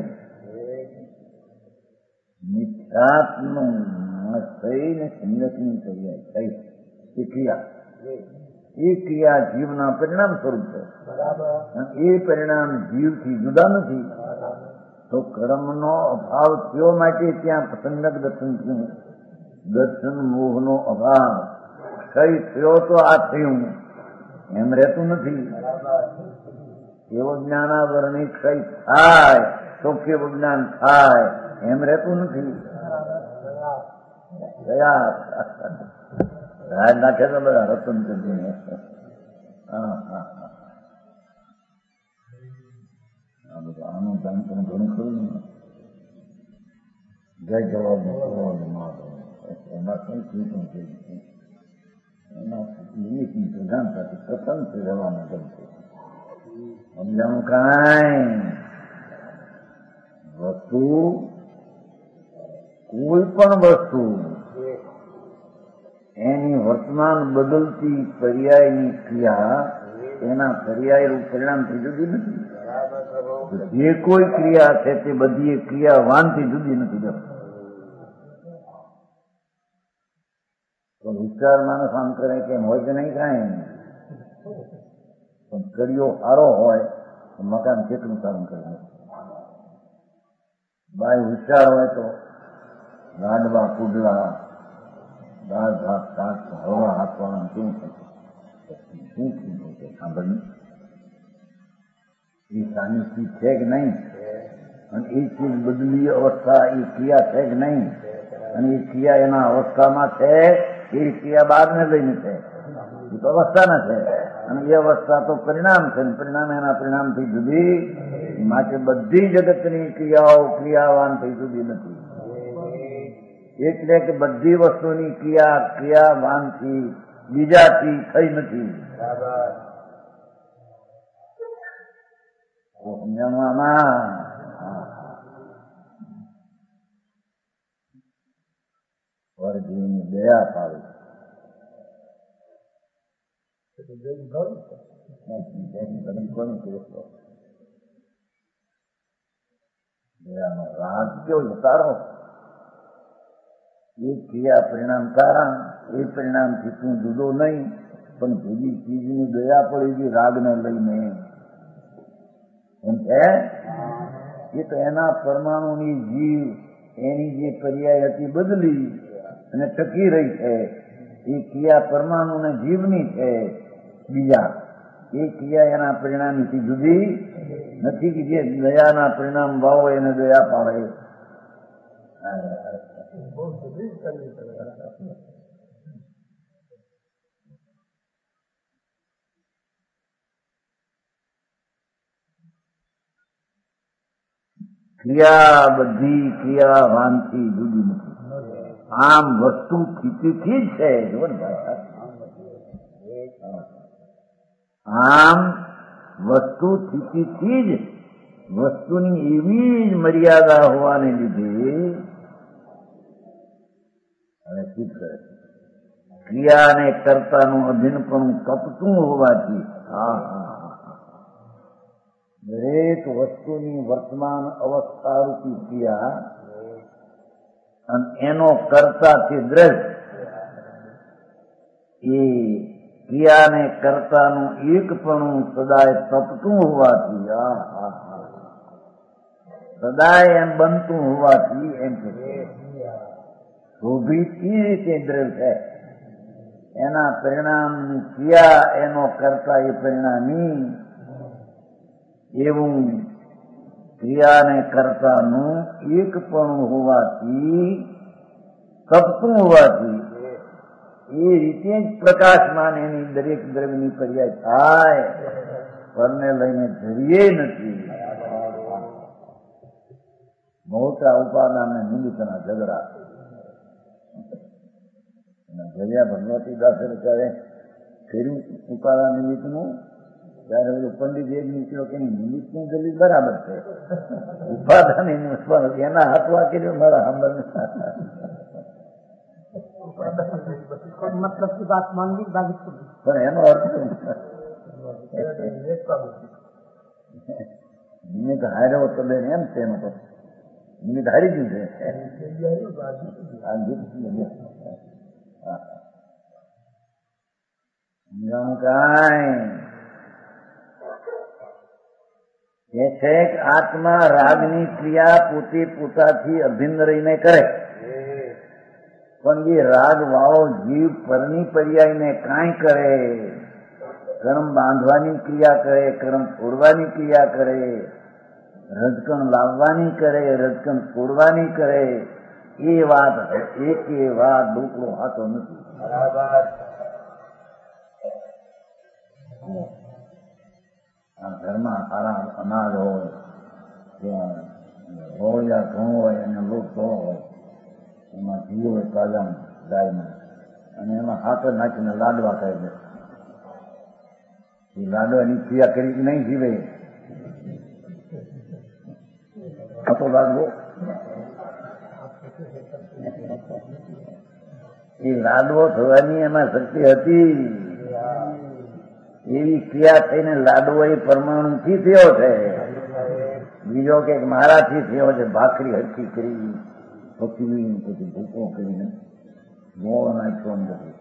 Speaker 3: મિથ્યાત્મ થઈને સમ્યકની પર્યાય થઈ. એ ક્રિયા એ ક્રિયા જીવના પરિણામ સ્વરૂપ છે. એ પરિણામ જીવથી જુદા નથી. તો કર્મનો અભાવ થયો માટે ત્યાં સમ્યક દર્શન થયું. દર્શન મોહનો અભાવ ક્ષય થયો તો આ થયું એમ રહેતું નથી. કેવો જ્ઞાનાવરણી ક્ષય થાય તો કેવું જ્ઞાન થાય એમ રહેતું નથી. રાજ નાખે તો બધા રતન કરીને. હા હા હા આનું કામ પણ ઘણું ખરું ને. જય જવાબ એમાં કઈ ચૂંટણી થઈ ગઈ. એના નિમિત્તની પ્રધાનતાથી સ્વતંત્ર રહેવાનું ગમશે. સમજાણું? કાંઈ વસ્તુ, કોઈ પણ વસ્તુ એની વર્તમાન બદલતી પર્યાયની ક્રિયા એના પર્યાય રૂપ પરિણામથી જુદી નથી. જે કોઈ ક્રિયા છે તે બધી ક્રિયાવાનથી જુદી નથી. તો વિચાર માણસ આમ કરે કે હોય કે નહીં કાંઈ, પણ કડીઓ સારો હોય તો મકાન કેટલું સારું કરે. બાય હોશિયાર હોય તો લાડવા કુડલા દાળ ભાત શાક હવા આપવાનું શું શું શું સાંભળ્યું? એ સાની ચીજ છે કે નહીં? અને એ ચીજ બદલી અવસ્થા એ ક્રિયા છે કે નહીં? અને એ ક્રિયા એના અવસ્થામાં છે, એ ક્રિયા બાદને લઈને છે. એ તો અવસ્થાના છે અને એ અવસ્થા તો પરિણામ છે. પરિણામ એના પરિણામથી જુદી. માટે બધી જગતની ક્રિયાઓ ક્રિયાવાનથી જુદી નથી. એટલે કે બધી વસ્તુની ક્રિયા ક્રિયાવાનથી બીજાથી થઈ નથી. સમજવામાં વર્ગીની દયા પાડી. દયાનો રાગ કેવો ઉતારો. એ ક્રિયા પરિણામ તારા, એ પરિણામથી તું જુદો નહીં, પણ જુદી ચીજની દયા પડી ગઈ રાગને લઈને. એમ છે એ તો એના પરમાણુની જીવ એની જે પર્યાય હતી બદલી અને ટકી રહી છે. એ ક્રિયા પરમાણુને જીવની છે બીજા. એ ક્રિયા એના પરિણામથી જુદી નથી કે જે દયાના પરિણામ ભાવો એને દયા પાડે. ક્રિયા બધી ક્રિયાવાનથી જુદી નથી. આમ વસ્તુ સ્થિતિથી જ છે. આમ વસ્તુ સ્થિતિથી જ વસ્તુની એવી જ મર્યાદા હોવાને લીધે હવે સિદ્ધ કરે છે. ક્રિયા અને કર્તાનું અભિન્નપણું તપતું હોવાથી હા હા દરેક વસ્તુની વર્તમાન અવસ્થા રૂપી ક્રિયા અને એનો કર્તાથી દ્રઢ એ ક્રિયા ને કર્તાનું એકપણું સદાય તપતું હોવાથી આ હા હા સદાય એમ બનતું હોવાથી એમ કે શોભિત એ રીતે દ્રઢ છે એના પરિણામની ક્રિયા એનો કર્તા એ પરિણામી એવું ક્રિયા ને કર્તાનું એકપણું હોવાથી તપતું હોવાથી એ રીતે જ પ્રકાશમાન એની દરેક દ્રવ્યની પર્યાય થાય પરને લઈને ધરીએ નથી મોટા ઉપાદાન ને નિમિત્તના ઝઘડા જલ્યા ભગવતી દાસે ત્યારે કર્યું ઉપાદાન નિમિત્તનું ત્યારે બધું પંડિત એક નીકળ્યો કે નિમિત્તનું દલીલ બરાબર છે ઉપાદાન એના હાથમાં કર્યું મારા સાંભળ
Speaker 4: मतलब की बात मान ली बात
Speaker 3: પણ એનો અર્થ નિમિત્ત હાર્યો તો બેન એમ છે એનો તો નિમિત્ત હારી ગયું છે કાંઈ એ છે કે આત્મા રાગની ક્રિયા પોતે પોતાથી અભિન્ન રહીને કરે પણ એ રાગ વાળો જીવ પરની પર્યાયને કાંઈ કરે કર્મ બાંધવાની ક્રિયા કરે કર્મ છોડવાની ક્રિયા કરે રજકણ લાવવાની કરે રજકણ છોડવાની કરે એ વાત એક એ વાત ડોકલો હાથો નથી આ ઘરમાં સારા અનાજ હોય હોય યા ઘઉં હોય અને લોટ હોય એમાં ઘી હોય તાજા ગાયમાં અને એમાં હાથો નાખીને લાડવા ખાઈ દે એ લાડવાની ક્રિયા કરી નહીં જીવે હાથો લાડવો એ લાડવો થવાની એમાં શક્તિ હતી એવી ક્રિયા થઈને લાડવો એ પરમાણુથી થયો છે બીજો કે મારાથી થયો છે ભાખરી હરખી કરી પકવી પછી ભૂકો કરીને ગોળ નાખ્યો નથી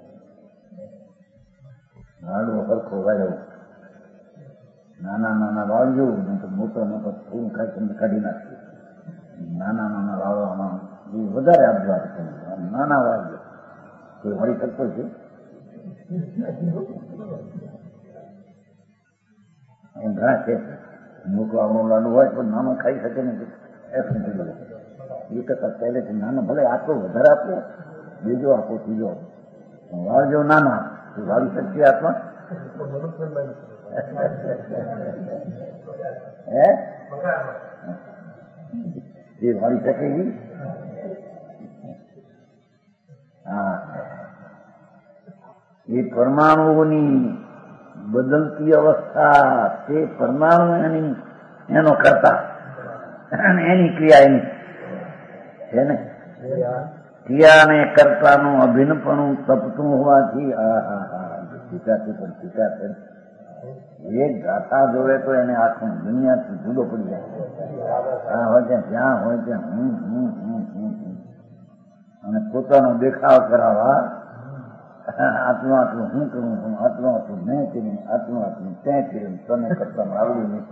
Speaker 3: લાડવો હરખો વાળ્યો નાના નાના વાળજો નહીં તો મોટો મોટો ફૂલ કાઢી નાખ્યું નાના નાના વાળવામાં એ વધારે આપવા નાના વાળજો કોઈ મળી શકતો છે એમ ઘણા છે મોટો આપણો લાડુ હોય પણ નાનો ખાઈ શકે ને એ કરતા પહેલેથી નાનો ભલે આટલો વધારે આપો બીજો આપો ત્રીજો વાળજો નાના વાળી શકીએ આત્મા હે એ વાળી શકે હા એ પરમાણુઓની બદલતી અવસ્થા તે પરમાણુ એની એનો કરતા એની ક્રિયા એની છે ને ક્રિયા ને કર્તાનું અભિન્નપણું તપતું હોવાથી આ હા હા શીખાતી પણ શીખાશે એક ગાથા જોડે તો એને આખું દુનિયાથી જુદો પડી જાય આ હોય ત્યાં જ્યાં હોય ત્યાં હું હું હું હું અને પોતાનો દેખાવ કરાવવા આટલું આટલું હું કરું છું આટલું આટલું મેં કર્યું આટલું આટલું ત્યાં કર્યું તને કરતા આવડ્યું નહીં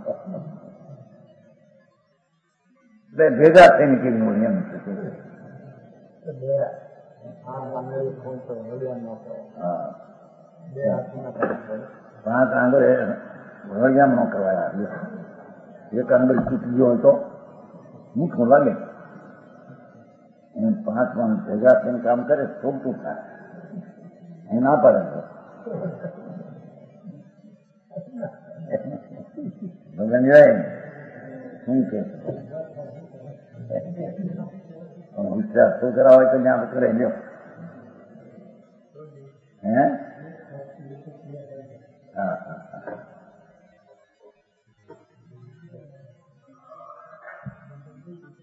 Speaker 3: એટલે ભેગા થઈને કર્યું હોય એમ છે પાંચ આંગળે વળિયામ ન કરવાયા એક આંગળ તૂટી ગયો હોય તો મીઠું લાગે એમ પાંચ પાંચ ભેગા થઈને કામ કરે થોડું થાય એ ના પડે ભગવાન જાય શું કે વિશ્વાસ છોકરા હોય તો ત્યાં કરે લ્યો હે હા હા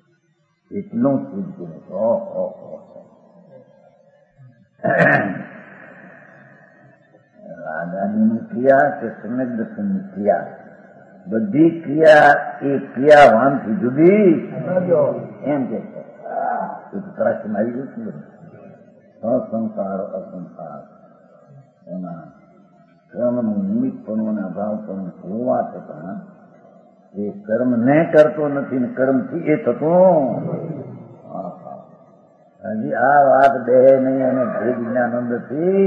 Speaker 3: એટલું જ પૂછતું ક્રિયા કે સમ્યક દર્શનની ક્રિયા? બધી ક્રિયા એ ક્રિયાવાનથી જુદી એમ કે છે. તરાશીમાં આવી ગયું છે. અસંસાર અસંસાર એના કર્મનું નિમિત્તપણું અને અભાવપણું હોવા છતાં એ કર્મ ને કરતો નથી ને કર્મથી એ થતું. હજી આ વાત બે નહીં અને ભેદ જ્ઞાનંદથી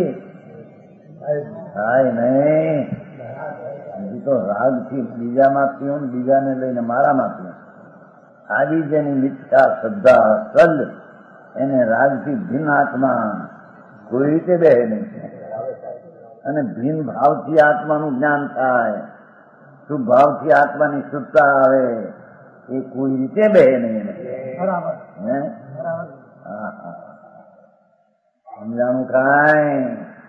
Speaker 3: થાય નહીં. હજી તો રાગથી બીજામાં પીવું ને બીજાને લઈને મારામાં પીવું. આજી જેની મિથ્યા શ્રદ્ધા સલ એને રાગથી ભિન્ન આત્મા કોઈ રીતે બે નહીં. અને ભિન્ન ભાવથી આત્માનું જ્ઞાન થાય, શુભ ભાવથી આત્માની શુદ્ધતા આવે, એ કોઈ રીતે બે નહીં. હે સમજાણું કાંઈ?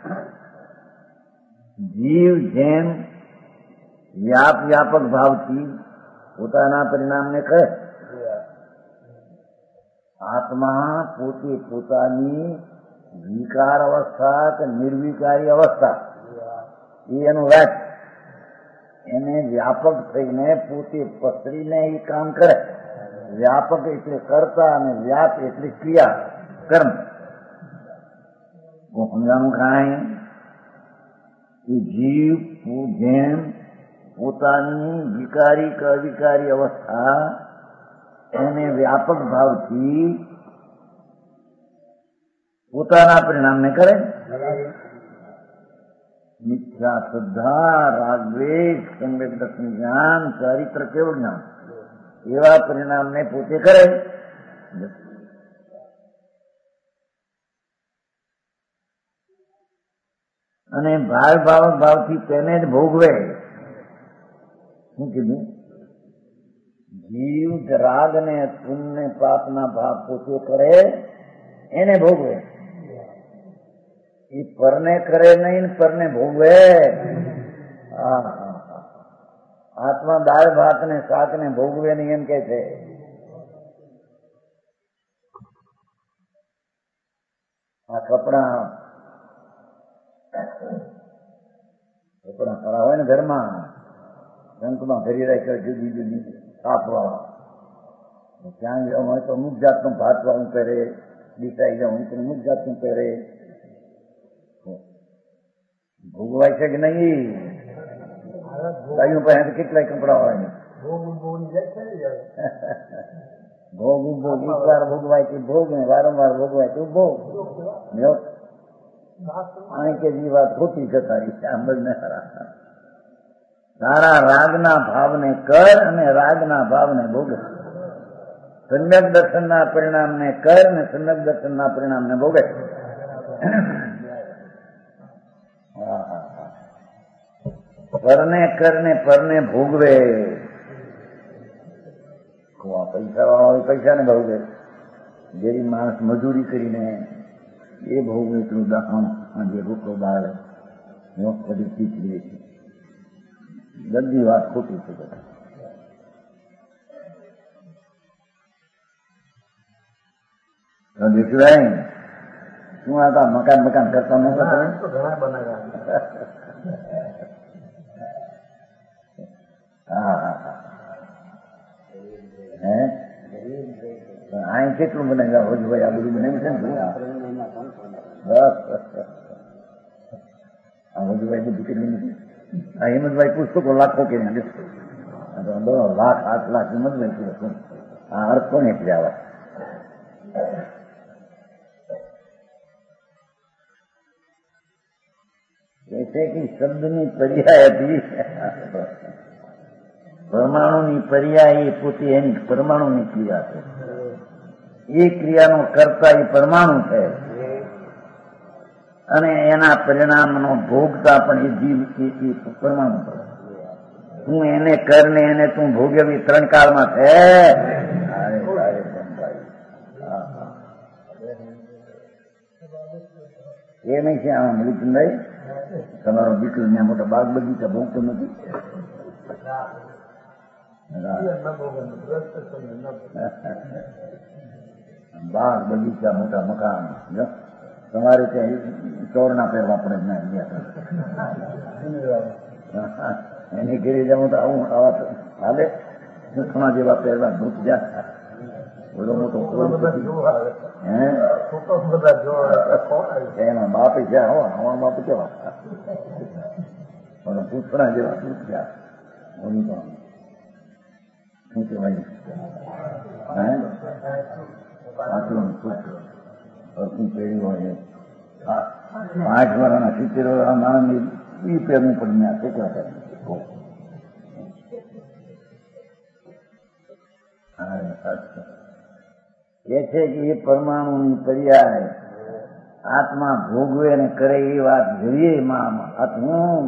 Speaker 3: જીવ જેમ વ્યાપ વ્યાપક ભાવથી પોતાના પરિણામને કહે, આત્મા પોતે પોતાની વિકાર અવસ્થા કે નિર્વિકારી અવસ્થા એ એનું રાજ, એને વ્યાપક થઈને પોતે પસરીને એ કામ કરે. વ્યાપક એટલે કરતા અને વ્યાપ એટલે ક્રિયા કર્મ. સમજાણું કાંઈ? એ જીવ જેમ પોતાની વિકારી કે અવિકારી અવસ્થા એને વ્યાપક ભાવથી પોતાના પરિણામને કરે. મિથ્યા શ્રદ્ધા, રાગદ્વેષ, સમ્યક દર્શન જ્ઞાન, ચારિત્ર કેવું જ્ઞાન એવા પરિણામને પોતે કરે. અને ભાવ ભાવ ભાવથી તેને જ ભોગવે. શું કીધું? જીવ રાગ ને પુણ્ય પાપના ભાવ પોતે કરે, એને ભોગવે. એ પરને કરે નહીં, પરને ભોગવે. આત્મા દાળ ભાત ને શાક ને ભોગવે નહીં એમ કે છે. આ કપડા કપડા ખરા હોય ને ઘરમાં, રંગમાં ભરી રાખ્યા જુદી જુદી સાપવાળા. ત્યાં જવું હોય તો અમુક જાતનું ભાત વાળું પહેરે, દીસાઈ જવું હોય તો અમુક જાતનું પહેરે. ભોગવાય છે કે નહીં? ગાયું પાસે કેટલાય કપડા હોય ને ભોગ ભોગ એક વાર ભોગવાય તો ભોગ ને વારંવાર ભોગવાય તો ભોગ. આની કે જે વાત ખોટી છે તારી સાંભળને. તારા રાગના ભાવને કર અને રાગના ભાવને ભોગ. સમ્યક દર્શનના પરિણામને કર અને સમ્યક દર્શનના પરિણામને ભોગે. પરને કરને પરને ભોગવે. પૈસા વાળા હોય પૈસા ને ભોગવે. ગરીબ માણસ મજૂરી કરીને એ ભોગવે એટલું દાખણ જે રોટલો દાળ બધી ખીચડી છે. બધી વાત ખોટી છે. દેખભાઈ શું હતા મકાન મકાન કરતા નતા તમે?
Speaker 4: ઘણા બનાવ્યા.
Speaker 3: હા હા હા. હે અહીં કેટલું બનાવ્યા હોજભાઈ? આ બધું બનાવ્યું છે ને? બસ આ હોજભાઈ બધું કેટલું નથી. આ હિંમતભાઈ પુસ્તકો લાખો કે લાખ આઠ લાખ હિંમતભાઈ પુસ્તકો. આ અર્થ કોને એટલે આવે? એટલે કે શબ્દની પર્યાય હતી. પરમાણુની પર્યાય એ પોતે એની પરમાણુની ક્રિયા છે. એ ક્રિયાનો કરતા એ પરમાણુ છે અને એના પરિણામનો ભોગતા પણ એ જીવ એ પરમાણુ છે. તું એને કર ને એને તું ભોગવી ત્રણ કાળમાં છે. એ નહીં છે આમાં મૃત્યુભાઈ તમારો દીકરો ત્યાં મોટા બાગ બગીચા ભોગતો નથી. બાગ બગીચા મોટા મકાન તમારે ત્યાં ચોરના પહેરવા પડે ના ગયા એની ઘેરી જવું તો આવું આવા હાલે ઘણા જેવા પહેરવા ભૂત ગયા બોલો મોટો હે એના બાપ છે હો આવા બાપ કેવા પૂતળા જેવા ભૂત ગયા શું કહેવાય હે આટલું સરખું પેઢી હોય પાંચ વર્ષના સિત્તેર વર્ષના માણસની એ પહેરવું પડી ના કેટલા કરે એ છે કે એ પરમાણુની પર્યાય આત્મા ભોગવે ને કરે એ વાત જોઈએ માં હું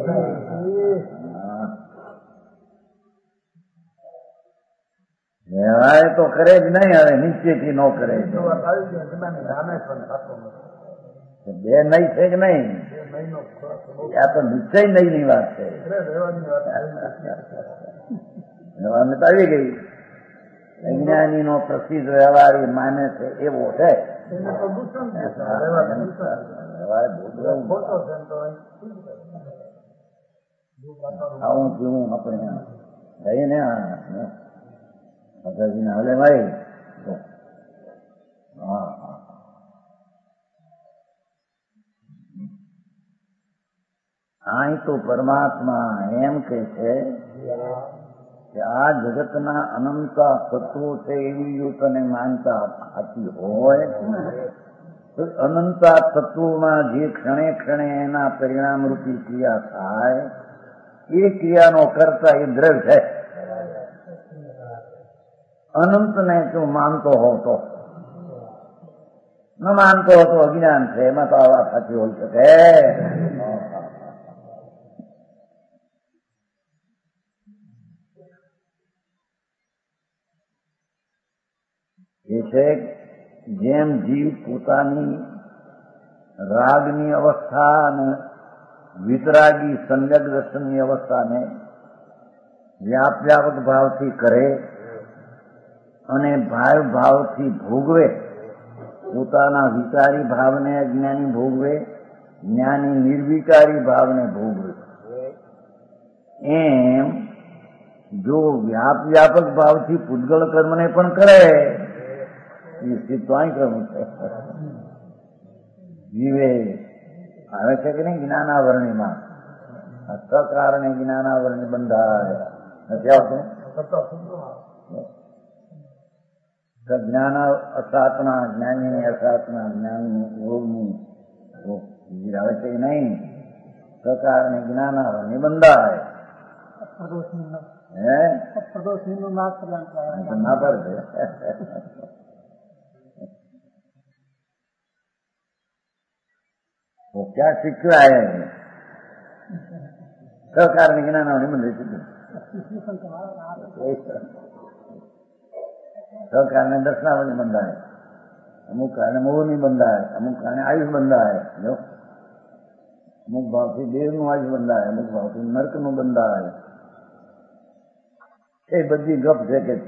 Speaker 3: વ્યવહાર તો કરે જ નહીં હવે નિશ્ચયથી ન કરે બે નહીં છે કે નહીં આ તો નિશ્ચય નહીં ની વાત છે વ્યવહાર તો આવી ગઈ અજ્ઞાની નો પ્રસિદ્ધ વ્યવહાર એ માને છે એવો છે આવું પીવું આપણે જઈએ ને માતાજીને હલે ભાઈ હા અહીં તો પરમાત્મા એમ કે છે કે આ જગતના અનંત તત્વો છે એવી જો તને માનતા થતી હોય તો અનંત તત્વોમાં જે ક્ષણે ક્ષણે એના પરિણામ રૂપી ક્રિયા થાય એ ક્રિયાનો કરતા એ દ્રવ્ય છે. અનંતને તું માનતો હો તો ન માનતો હો તો અજ્ઞાન છે એમાં તો આ વાત સાચી હોઈ શકે. એ છે જેમ જીવ પોતાની રાગની અવસ્થા અને વિતરાગી સંયગ દર્શનની અવસ્થાને વ્યાપ વ્યાપક ભાવથી કરે અને ભાવ ભાવથી ભોગવે, પોતાના વિકારી ભાવને અજ્ઞાની ભોગવે, જ્ઞાની નિર્વિકારી ભાવને ભોગવે, એમ જો વ્યાપ વ્યાપક ભાવથી પૂતગલ કર્મને પણ કરે એ સિદ્ધાંત કર્મ છે. જીવે આવે છે કે નહીં જ્ઞાનાવરણીમાં સકારણે જ્ઞાનાવરણી બંધાય નથી આવતું. જ્ઞાન અસાતના જ્ઞાનીની અસાતના જ્ઞાનની યોગની આવે છે કે નહીં સકારણે જ્ઞાનાવરણી બંધાય હે ના પડશે. वो क्या शिक्षा है सहकार में ज्ञान होने में सहकार में दर्शनावली बंधा है, अमुक कारण मोह नहीं बंधा है, अमुक कारण आयुष बंधा है, जो अमुक भाव से देव નું आयुष बंधा है, अमुक भाव से नर्क નું बंधा है. એ બધી ગપ છે કે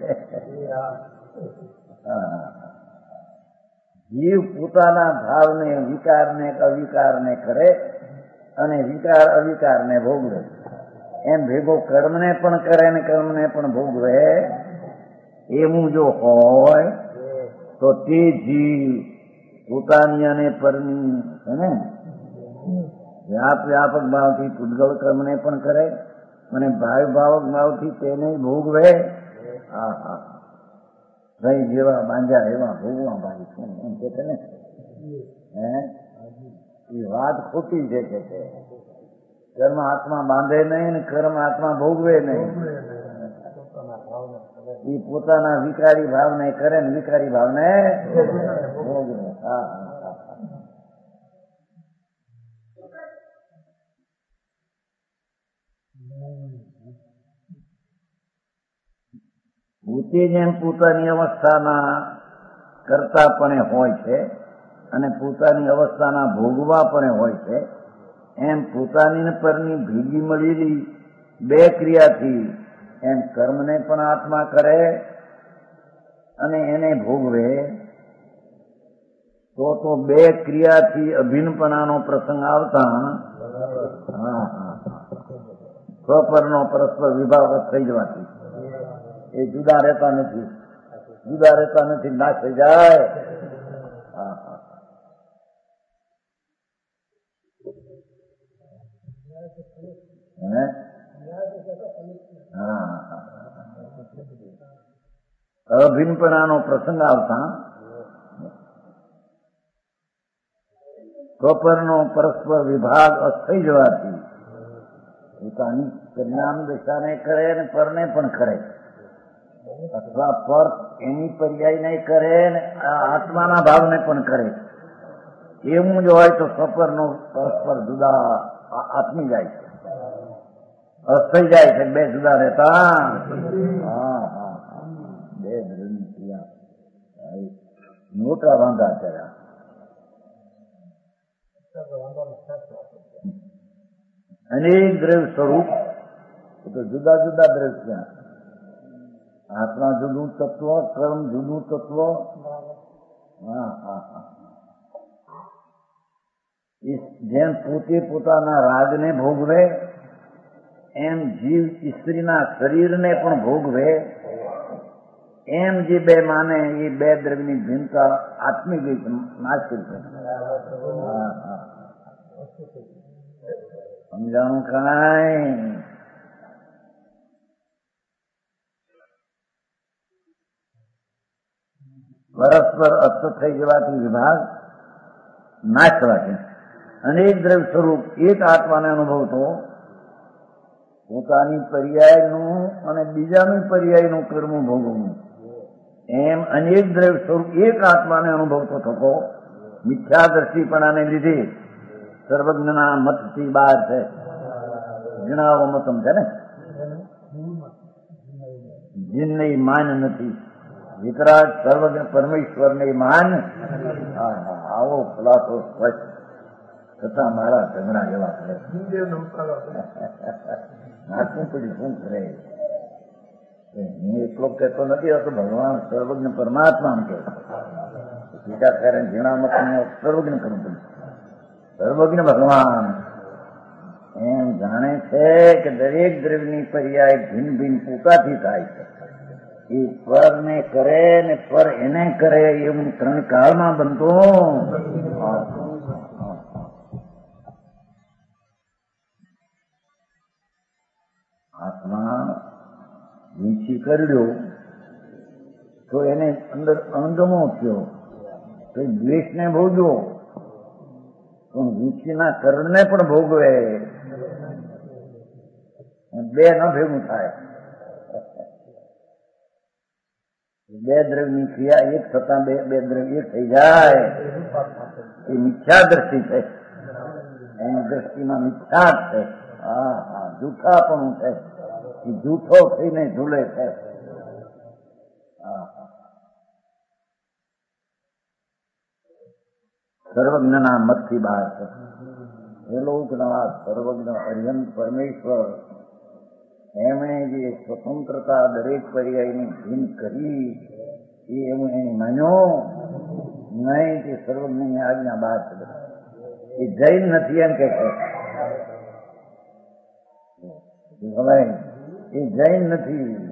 Speaker 3: જીવ પોતાના ભાવને વિકારને અવિકારને કરે અને વિકાર અવિકારને ભોગવે, એમ ભેગો કર્મને પણ કરે ને કર્મને પણ ભોગવે એવું જો હોય તો તે જીવ પોતાની અને પરની ને વ્યાપ વ્યાપક ભાવથી પૂતગલ કર્મને પણ કરે અને ભાવ ભાવક ભાવથી તેને ભોગવે. હા હા ભાઈ જેવા બાંધ્યા એવા ભોગવા ભાઈ શું એમ કે છે ને હે એ વાત ખોટી છે કે છે. કર્મ આત્મા બાંધે નહીં ને કર્મ આત્મા ભોગવે નહીં. એ પોતાના વિકારી ભાવને કરે ને વિકારી ભાવને ભોગવે. હા હા ભૂતે જેમ પોતાની અવસ્થાના કરતાપણે હોય છે અને પોતાની અવસ્થાના ભોગવાપણે હોય છે, એમ પોતાની પરની ભેગી મળેલી બે ક્રિયાથી એમ કર્મને પણ આત્મા કરે અને એને ભોગવે તો તો બે ક્રિયાથી અભિન્નપણાનો પ્રસંગ આવતા હા હા સ્વપરનો પરસ્પર વિભાવ થઈ જવાથી એ જુદા રહેતા નથી, જુદા રહેતા નથી, નાશ થઈ જાય. હા હા હા અભિન્નપણાનો પ્રસંગ આવતા સ્વપરનો પરસ્પર વિભાગ થઈ જવાથી પોતાની પરિણામ દશાને કરે અને પરને પણ કરે, અથવા પર એની પર્યાય નહીં કરે ને આત્માના ભાવને પણ કરે. એવું જ હોય તો સ્વપરનો પરસ્પર જુદા આત્મી જાય છે, થઈ જાય છે, બે જુદા રહેતા. હા હા હા બે મોટા વાંધા કર્યા. અનેક દ્રવ્ય સ્વરૂપ તો જુદા જુદા દ્રવ્ય ક્યાં? આત્મા જુદું તત્વ, કર્મ જુદું તત્વ. હા હા હા જેમ પોતે પોતાના રાગને ભોગવે એમ જીવ સ્ત્રીના શરીરને પણ ભોગવે, એમ જે બે માને એ બે દ્રવ્યની ભિન્નતા આત્મિક નાશ કરી છે. હા હા સમજાણું કાંઈ? પરસ્પર અસ્ત થઈ જવાથી વિભાગ નાશ થવાથી અનેક દ્રવ્ય સ્વરૂપ એક આત્માને અનુભવતો પોતાની પર્યાયનું અને બીજાનું પર્યાયનું કર્મ ભોગવવું, એમ અનેક દ્રવ્ય સ્વરૂપ એક આત્માને અનુભવતો થતો મિથ્યા દ્રષ્ટિપણાને લીધે સર્વજ્ઞના મતથી બહાર છે. જણાવો મતમ છે ને, જીનને માન નથી, વિતરાગ સર્વજ્ઞ પરમેશ્વરને માન. હા હા આવો ખુલાસો સ્પષ્ટ છતાં મારા ઝઘડા એવા કરે. નાખવું પડ્યું શું કરે? હું એટલો કહેતો નથી હોતો ભગવાન સર્વજ્ઞ પરમાત્મા કે ટીકા કરે ઝીણા મત સર્વજ્ઞ કરવું પડ્યું. સર્વજ્ઞ ભગવાન એમ જાણે છે કે દરેક દ્રવ્યની પર્યાય ભિન્ન ભિન્ન પોતાથી થાય છે. એ પર ને કરે ને પર એને કરે એવું ત્રણ કાળમાં બનતો. આત્મા નીચી કરડ્યો તો એને અંદર અણગમો થયો, તો દ્વેષને ભોગવ્યો, પણ વીંછીના કરણને પણ ભોગવે, બે ન ભેગું થાય. બે દ્રવ્યની ક્રિયા એક થતા બે બે દ્રવ્ય થઈ જાય એ મિથ્યા દ્રષ્ટિ છે. એની દ્રષ્ટિમાં મિથ્યા જ છે. હા હા જૂઠા પણ છે, એ જૂઠો થઈને ઝૂલે છે. સર્વજ્ઞના મતથી બહાર છે. એ લોકના સર્વજ્ઞ અર્યંત પરમેશ્વર એમણે જે સ્વતંત્રતા દરેક પર્યાયની ભિન્ન કરી એ એમ એને માન્યો નહીં કે સર્વજ્ઞની આજ્ઞા બહાર છે. એ જૈન નથી એમ કે છે, એ જૈન નથી.